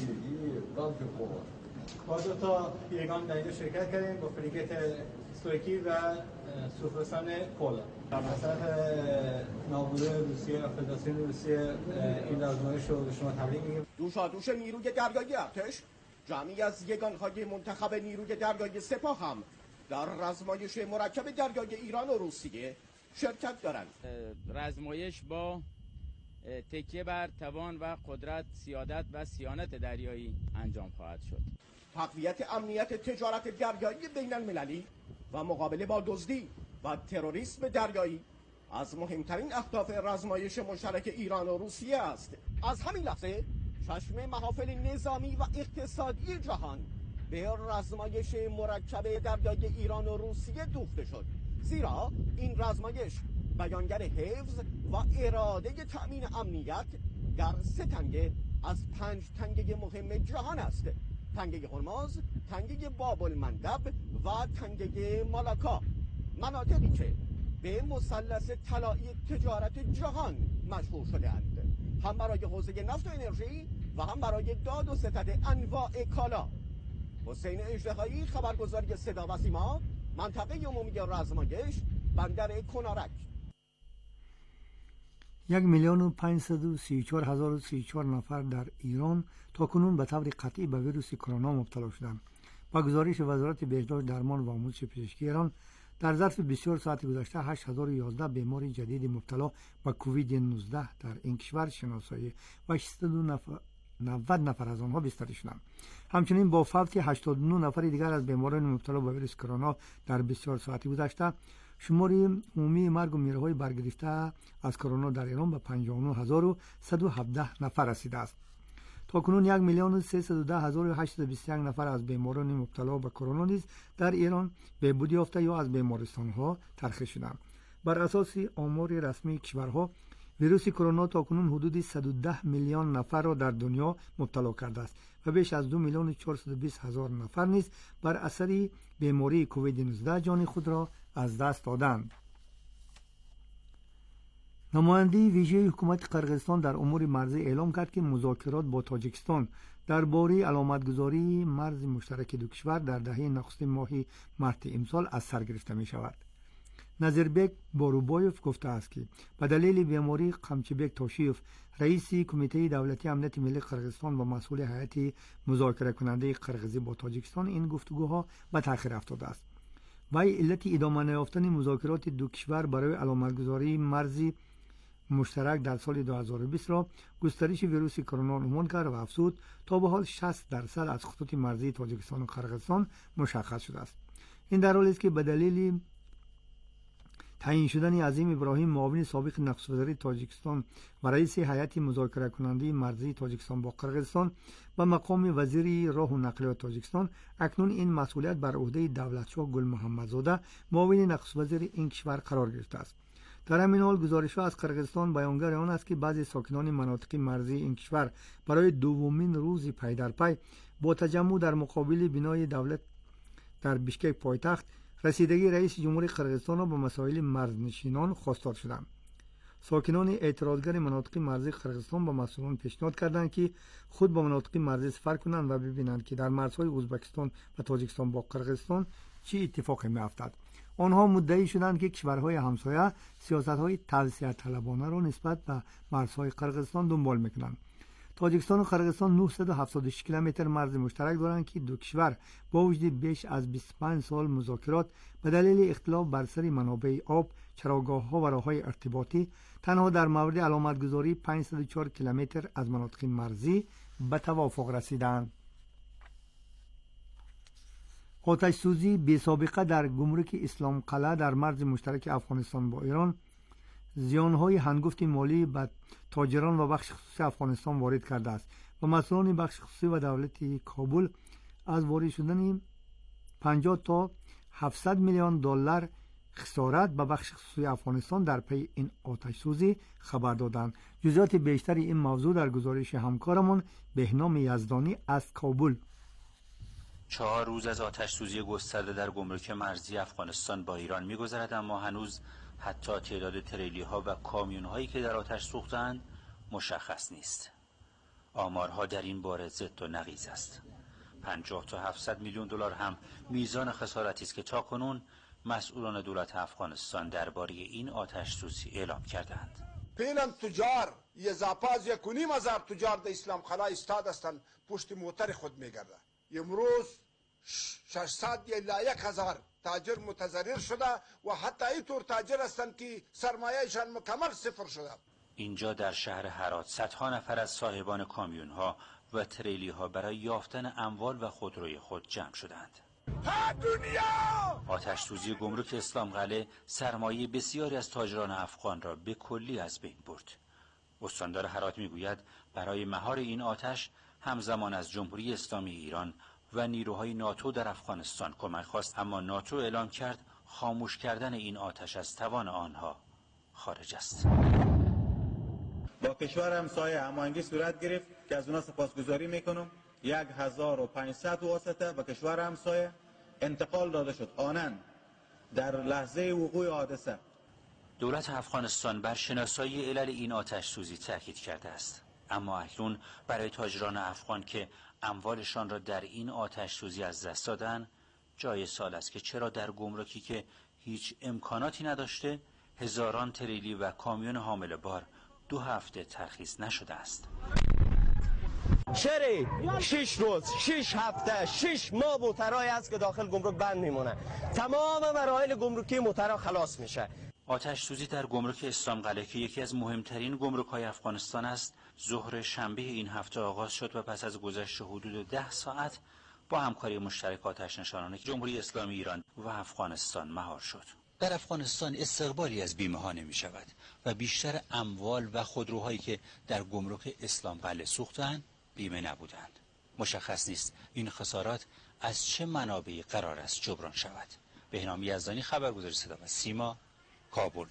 با دو تا پیگان در اینجا شرکت کردیم با فریگت سویکی و سوفرسان کولا. در مسئله ناوگروه روسیه و فدراسیون روسیه این رزمایش رو به شما تبریک میگیم. دوشادوش نیروی دریایی ارتش، جمعی از یگانهای منتخب نیروی دریایی سپاه هم در رزمایش مرکب دریایی ایران و روسیه شرکت دارند. رزمایش با تکیه بر توان و قدرت، سیادت و صیانت دریایی انجام خواهد شد. تقویت امنیت تجارت دریایی بین المللی و مقابله با دزدی و تروریسم دریایی از مهمترین اهداف رزمایش مشترک ایران و روسیه است. از همین لحظه چشم محافل نظامی و اقتصادی جهان به رزمایش مرکب دریایی ایران و روسیه دوخته شد، زیرا این رزمایش بیانگر حفظ و اراده تأمین امنیت در سه تنگه از پنج تنگه مهم جهان است: تنگه هرمز، تنگه باب المندب و تنگه مالاکا، مناطقی که به مثلث طلایی تجارت جهان مشهور شده اند، هم برای حوزه نفت و انرژی و هم برای داد و ستد انواع کالا. حسین اژدهایی، خبرگزاری صدا و سیما، منطقه عمومی رزمایش، بندر کنارک. یک میلیون و پانصد و سی و چهار هزار و سی و چهار نفر در ایران تا کنون به طور قطعی به ویروس کرونا مبتلا شدند. با گزارش وزارت بهداشت، درمان و آموزش پزشکی ایران، در ظرف بیست و چهار ساعت گذشته هشت هزار و یازده بیمار جدید مبتلا به کووید نوزده در این کشور شناسایی و ششصد و نود نفر از آنها بستری شدند. همچنین با فوت هشتاد و نه نفر دیگر از بیماران مبتلا به ویروس کرونا در بیست و چهار ساعت گذشته، شمار عمومی مرگ و میرهای برگرفته از کرونا در ایران به پنجاه و نه هزار و صد و هفده نفر رسیده است. تا کنون یک میلیون و سیصد و ده هزار و هشتصد و بیست و یک نفر از بیماران مبتلا به کرونا نیز در ایران بهبودی یافته یا از بیمارستان‌ها ترخیص شدند. بر اساس آمار رسمی کشورها، ویروس کرونا تا کنون حدود صد و ده میلیون نفر را در دنیا مبتلا کرده است و بیش از دو میلیون و چهارصد و بیست هزار نفر نیز بر اثر بیماری کووید نوزده جان خود را از دست دادند. نماینده ویژه حکومت قرقیزستان در امور مرزی اعلام کرد که مذاکرات با تاجیکستان درباره علامتگذاری مرز مشترک دو کشور در دهه نخستین ماه مارس امسال از سر گرفته می شود. نظیربک باروبایف گفته است که به دلیل بیماری قمچبک تاشیف، رئیس کمیته دولتی امنیت ملی قرقیزستان و مسئول هیئت مذاکره کننده قرقیزی با تاجیکستان، این گفتگوها به تأخیر افتاده است. وی علت ادامه نیافتن مذاکرات دو کشور برای علامتگذاری مرزی مشترک در سال دو هزار و بیست را گسترش ویروس کرونا عنوان کرد و افزود تا به حال شصت درصد از خطوط مرزی تاجیکستان و قرقیزستان مشخص شده است. این در حالی است که به دلیل تعیین شدن عظیم ابراهیم معاون سابق نخست وزیر تاجیکستان و رئیس هیئت مذاکره کننده مرزی تاجیکستان با قرقیزستان به مقام وزیر راه و نقلیات تاجیکستان، اکنون این مسئولیت بر عهده دولتشاه گل محمدزاده معاون نخست وزیر این کشور قرار گرفته است. در همین حال گزارش‌ها از قرقیزستان بیانگر آن است که بعضی ساکنان مناطق مرزی این کشور برای دومین روز پی در پی با تجمع در مقابل بنای دولت در بیشکک پایتخت رسیدگی رئیس جمهور قرقیزستان را به مسائل مرزنشینان خواستار شدند. ساکنان اعتراضگر مناطق مرزی قرقیزستان با مسئولان پیشنهاد کردند که خود به مناطق مرزی سفر کنند و ببینند که در مرزهای ازبکستان و تاجیکستان با قرقیزستان چه اتفاقی می‌افتد. آنها مدعی شدند که کشورهای همسایه سیاست‌های توسعه طلبانه را نسبت به مرزهای قرقیزستان دنبال می‌کنند. تاجیکستان و قرقیزستان نهصد و هفتاد و شش کیلومتر مرز مشترک دارند که دو کشور با وجود بیش از بیست و پنج سال مذاکرات به دلیل اختلاف بر سر منابع آب، چراگاه‌ها و راه‌های ارتباطی تنها در مورد علامتگذاری پانصد و چهار کیلومتر از مناطق مرزی به توافق رسیدند. آتش سوزی بی سابقه در گمرک اسلام قلعه در مرز مشترک افغانستان با ایران زیانهای هنگفت مالی به تاجران و بخش خصوصی افغانستان وارد کرده است و مسئولان بخش خصوصی و دولت کابل از وارد شدن پنجاه تا هفتصد میلیون دلار خسارت به بخش خصوصی افغانستان در پی این آتش سوزی خبر دادند. جزئیات بیشتر این موضوع در گزارش همکارمان بهنام یزدانی از کابل. چهار روز از آتش سوزی گسترده در گمرک مرزی افغانستان با ایران می‌گذرد، اما هنوز حتی تعداد تریلی ها و کامیون هایی که در آتش سوختند مشخص نیست. آمارها در این باره ضد و نقیض است. پنجاه تا هفتصد میلیون دلار هم میزان خسارتی است که تاکنون مسئولان دولت افغانستان درباره این آتش سوزی اعلام کردند. فعلا تجار اضافه از یک و نیم هزار تجار در اسلام قلعه ایستاد هستند، پشت موتر خود میگرده. امروز ششصد الی یک هزار تاجر متضرر شده و حتی اینطور تاجر هستند که سرمایهشان مکمل صفر شده. اینجا در شهر هرات صدها نفر از صاحبان کامیون ها و تریلی ها برای یافتن اموال و خودروی خود جمع شدند. دنیا! آتش سوزی گمرک اسلام قلعه سرمایه بسیاری از تاجران افغان را به کلی از بین برد. استاندار هرات میگوید برای مهار این آتش همزمان از جمهوری اسلامی ایران و نیروهای ناتو در افغانستان کمک خواست، اما ناتو اعلام کرد خاموش کردن این آتش از توان آنها خارج است. با کشور همسایه هماهنگی صورت گرفت که از اونا سپاسگزاری میکنم. یک هزار و پانصد واسطه به کشور همسایه انتقال داده شد، آنن در لحظه وقوع حادثه. دولت افغانستان بر شناسایی علل این آتش سوزی تاکید کرده است، اما اکنون برای تاجران افغان که اموالشان را در این آتش سوزی از دست دادن جای سوال است که چرا در گمرکی که هیچ امکاناتی نداشته هزاران تریلی و کامیون حامل بار دو هفته ترخیص نشده است. شری شش روز، شش هفته، شش ماه موترای است که داخل گمرک بند میمونه. تمام مراحل گمرکی موترا خلاص میشه. آتش سوزی در گمرک اسلام قلعه که یکی از مهمترین گمرک‌های افغانستان است، ظهر شنبه این هفته آغاز شد و پس از گذشت حدود ده ساعت با همکاری مشترک آتش نشانان جمهوری اسلامی ایران و افغانستان مهار شد. در افغانستان استقبالی از بیمه ها نمی شود و بیشتر اموال و خودروهایی که در گمرک اسلام قلعه سوختند بیمه نبودند. مشخص نیست این خسارات از چه منابعی قرار است جبران شود. بهنام یزدانی، خبرگزاری صدا و سیما، کابل.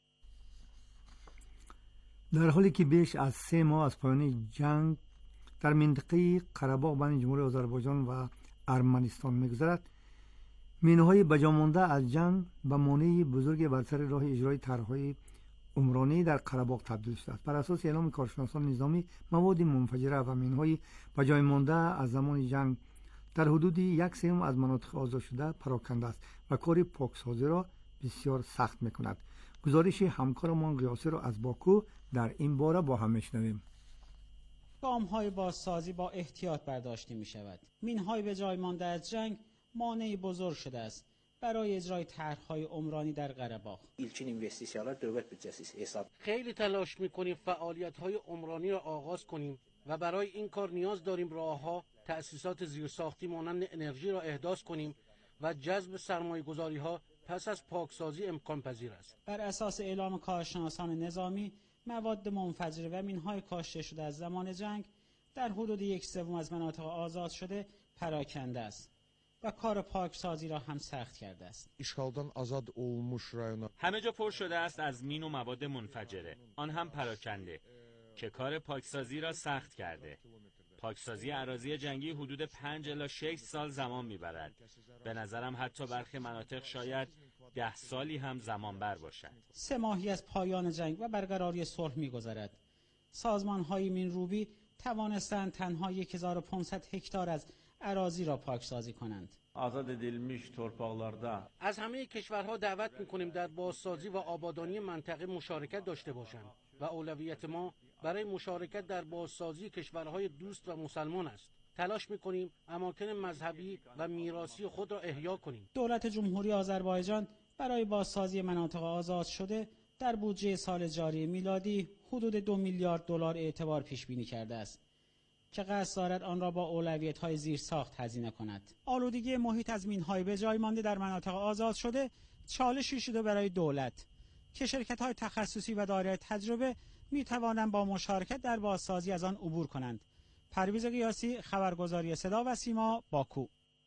در حالی که بیش از سه ماه از پایان جنگ در منطقه قره‌باغ بین جمهوری آذربایجان و ارمنستان می‌گذرد، مینه‌های بجامانده از جنگ به مانع بزرگ بر سر راه اجرای طرح‌های عمرانی در قره‌باغ تبدیل شده است. بر اساس اعلام کارشناسان نظامی، مواد منفجره و مینه‌های بجای مانده از زمان جنگ در حدود یک سوم از مناطق آزاد شده پراکنده است و کار پاکسازی را بسیار سخت می‌کند. گزارش همکارمان قیاسی را از باکو در این باره با هم می‌شنویم. گام‌های بازسازی با احتیاط برداشته می‌شود. مین‌های به جای مانده از جنگ مانعی بزرگ شده است برای اجرای طرح‌های عمرانی در قره‌باغ. خیلی تلاش می‌کنیم فعالیت‌های عمرانی را آغاز کنیم و برای این کار نیاز داریم راه‌ها، تأسیسات زیرساختی مانند انرژی را احداث کنیم و جذب سرمایه‌گذاری‌ها پس از پاکسازی امکان پذیر است. بر اساس اعلام کارشناسان نظامی، مواد منفجره و مین‌های کاشته شده از زمان جنگ در حدود یک سوم از مناطق آزاد شده پراکنده است و کار پاکسازی را هم سخت کرده است. işğaldan azad olmuş rayona همه جا پر شده است از مین و مواد منفجره، آن هم پراکنده، که کار پاکسازی را سخت کرده. پاکسازی اراضی جنگی حدود پنج الی شش سال زمان میبرد. به نظرم حتی برخی مناطق شاید ده سالی هم زمان بر باشد. سه ماهی از پایان جنگ و برقراری صلح میگذرد. سازمان‌های مین‌روبی توانستند تنها هزار و پانصد هکتار از اراضی را پاکسازی کنند. آزاد edilmiş torpaqlarda از همه کشورها دعوت می‌کنیم در بازسازی و آبادانی منطقه مشارکت داشته باشند و اولویت ما برای مشارکت در بازسازی کشورهای دوست و مسلمان است. تلاش می‌کنیم اماکن مذهبی و میراثی خود را احیا کنیم. دولت جمهوری آذربایجان برای بازسازی مناطق آزاد شده در بودجه سال جاری میلادی حدود دو میلیارد دلار اعتبار پیش بینی کرده است که قصد دارد آن را با اولویت‌های زیرساخت هزینه کند. آلودگی محیط از مین‌های به جای مانده در مناطق آزاد شده چالشی شده برای دولت که شرکت‌های تخصصی و دارای تجربه می‌توانند با مشارکت در بازسازی از آن عبور کنند. پرویز قیاسی، خبرگزاری صدا و سیما، باکو.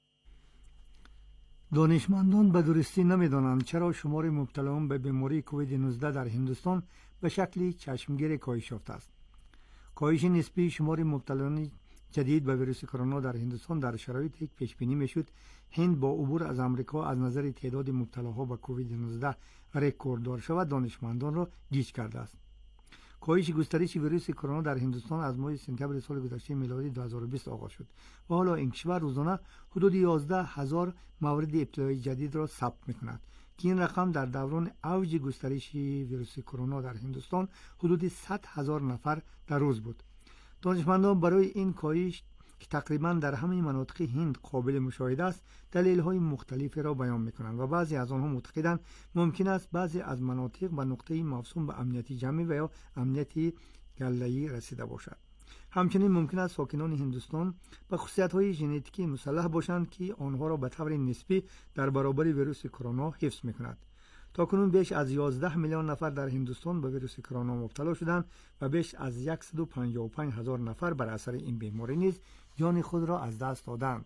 دانشمندان به درستی نمی‌دانند چرا شمار مبتلایان به بیماری کووید نوزده در هندوستان به شکلی چشمگیر کاهش یافته است. کاهش نسبی شمار مبتلایان جدید به ویروس کرونا در هندوستان در شرایطی که پیش بینی میشد هند با عبور از آمریکا از نظر تعداد مبتلاها به کووید نوزده رکورددار شود دانشمندان را گیج کرده است. کاهش گسترش ویروس کرونا در هندوستان از ماه سپتامبر سال گذشته میلادی دو هزار و بیست آغاز شد و حالا این کشور روزانه حدود یازده هزار مورد ابتلای جدید را ثبت می‌کند که این رقم در دوران اوج گسترش ویروس کرونا در هندوستان حدود صد هزار نفر در روز بود. دانشمندان برای این کاهش که تقریبا در همه مناطق هند قابل مشاهده است دلایل‌های مختلفی را بیان می‌کنند و بعضی از آنها معتقدند ممکن است بعضی از مناطق به نقطه موسوم به امنیت جمعی و یا امنیت گله‌ای رسیده باشد. همچنین ممکن است ساکنان هندوستان به خصوصیت‌های ژنتیکی مسلح باشند که آنها را به طور نسبی در برابر ویروس کرونا حفظ می‌کند. تاکنون بیش از یازده میلیون نفر در هندوستان به ویروس کرونا مبتلا شدند و بیش از صد و پنجاه و پنج هزار نفر بر اثر این بیماری نیز جان خود را از دست دادند.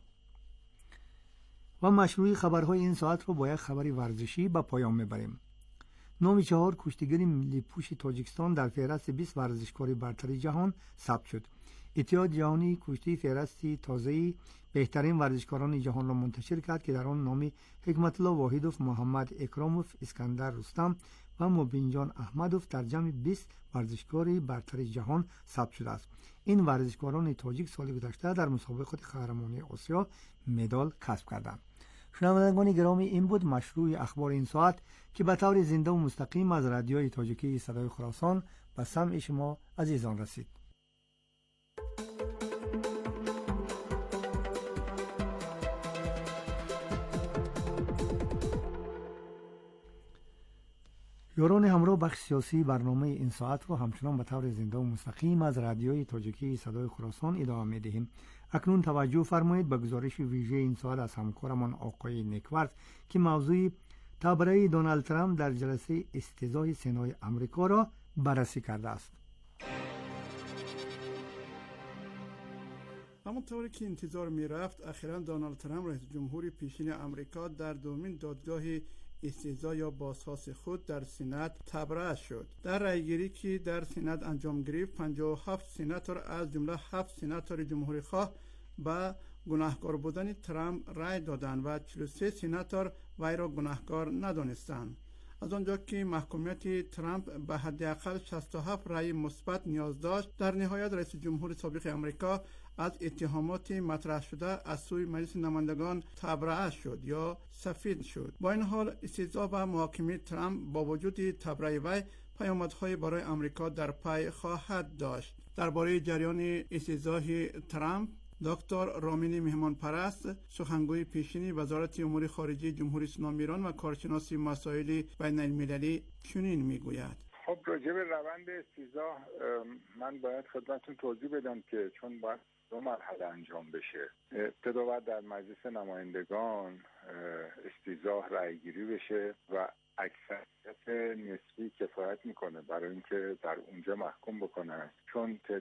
و مشروع خبرهای این ساعت را با یک خبر ورزشی به پایان میبریم. نام چهار کشتیگیر ملی پوش تاجیکستان در فهرست بیست ورزشکار برتر جهان ثبت شد. اتحاد جهانی کشتی فهرستی تازه‌ای بهترین ورزشکاران جهان را منتشر کرد که در آن نام حکمت الله واحدوف، محمد اکراموف، اسکندر رستم و مبینجان احمدوف در جمع بیست ورزشکار برتر جهان ثبت شده است. این ورزشکاران تاجیک سال گذشته در مسابقات قهرمانی آسیا مدال کسب کردند. شنوندگان گرامی، این بود مشروع اخبار این ساعت که به طور زنده و مستقیم از رادیوی تاجیکی صدای خراسان به سمع شما عزیزان رسید. یاران همراه بخش سیاسی برنامه این ساعت را همچنان به طور زنده و مستقیم از رادیوی تاجیکی صدای خراسان ادامه می‌دهیم. اکنون توجه فرمایید به گزارش ویژه این ساعت از همکارمان آقای نیکورد که موضوع تبرئه دونالد ترامپ در جلسه استیضاح سنای آمریکا را بررسی کرده است. همونطوری که انتظار می رفت اخیراً دونالد ترامپ رئیس جمهور پیشین آمریکا در دومین دادگاه استیضاح یا بازخواست خود در سنا تبرئه شد. در رأیگیری که در سنا انجام گرفت پنجاه و هفت سناتور از جمله هفت سناتور جمهوری خواه به گناهکار بودن ترامپ رأی دادند و چهل و سه سناتور وی را گناهکار ندانستند. از آنجا که محکومیت ترامپ به حداقل شصت و هفت رأی مثبت نیاز داشت، در نهایت رئیس جمهور سابق آمریکا از اتهامات مطرح شده از سوی مجلس نمایندگان تبرئه شد یا سفید شد. با این حال استیضاح و محاکمه ترامپ با وجود تبرئه وی پیامدهای برای آمریکا در پی خواهد داشت. درباره جریان استیضاح ترامپ دکتر رامین مهمان پرست، سخنگوی پیشین وزارت امور خارجه جمهوری اسلامی ایران و کارشناس مسائل بین المللی چنین میگوید: خب راجع به روند استیضاح من باید خدمتتون توضیح بدم که چون باید دو مرحله انجام بشه. ابتدا باید در مجلس نمایندگان استیضاح رأیگیری بشه و اکثریت نسبی کفایت میکنه برای اینکه در اونجا محکوم بکنن، چون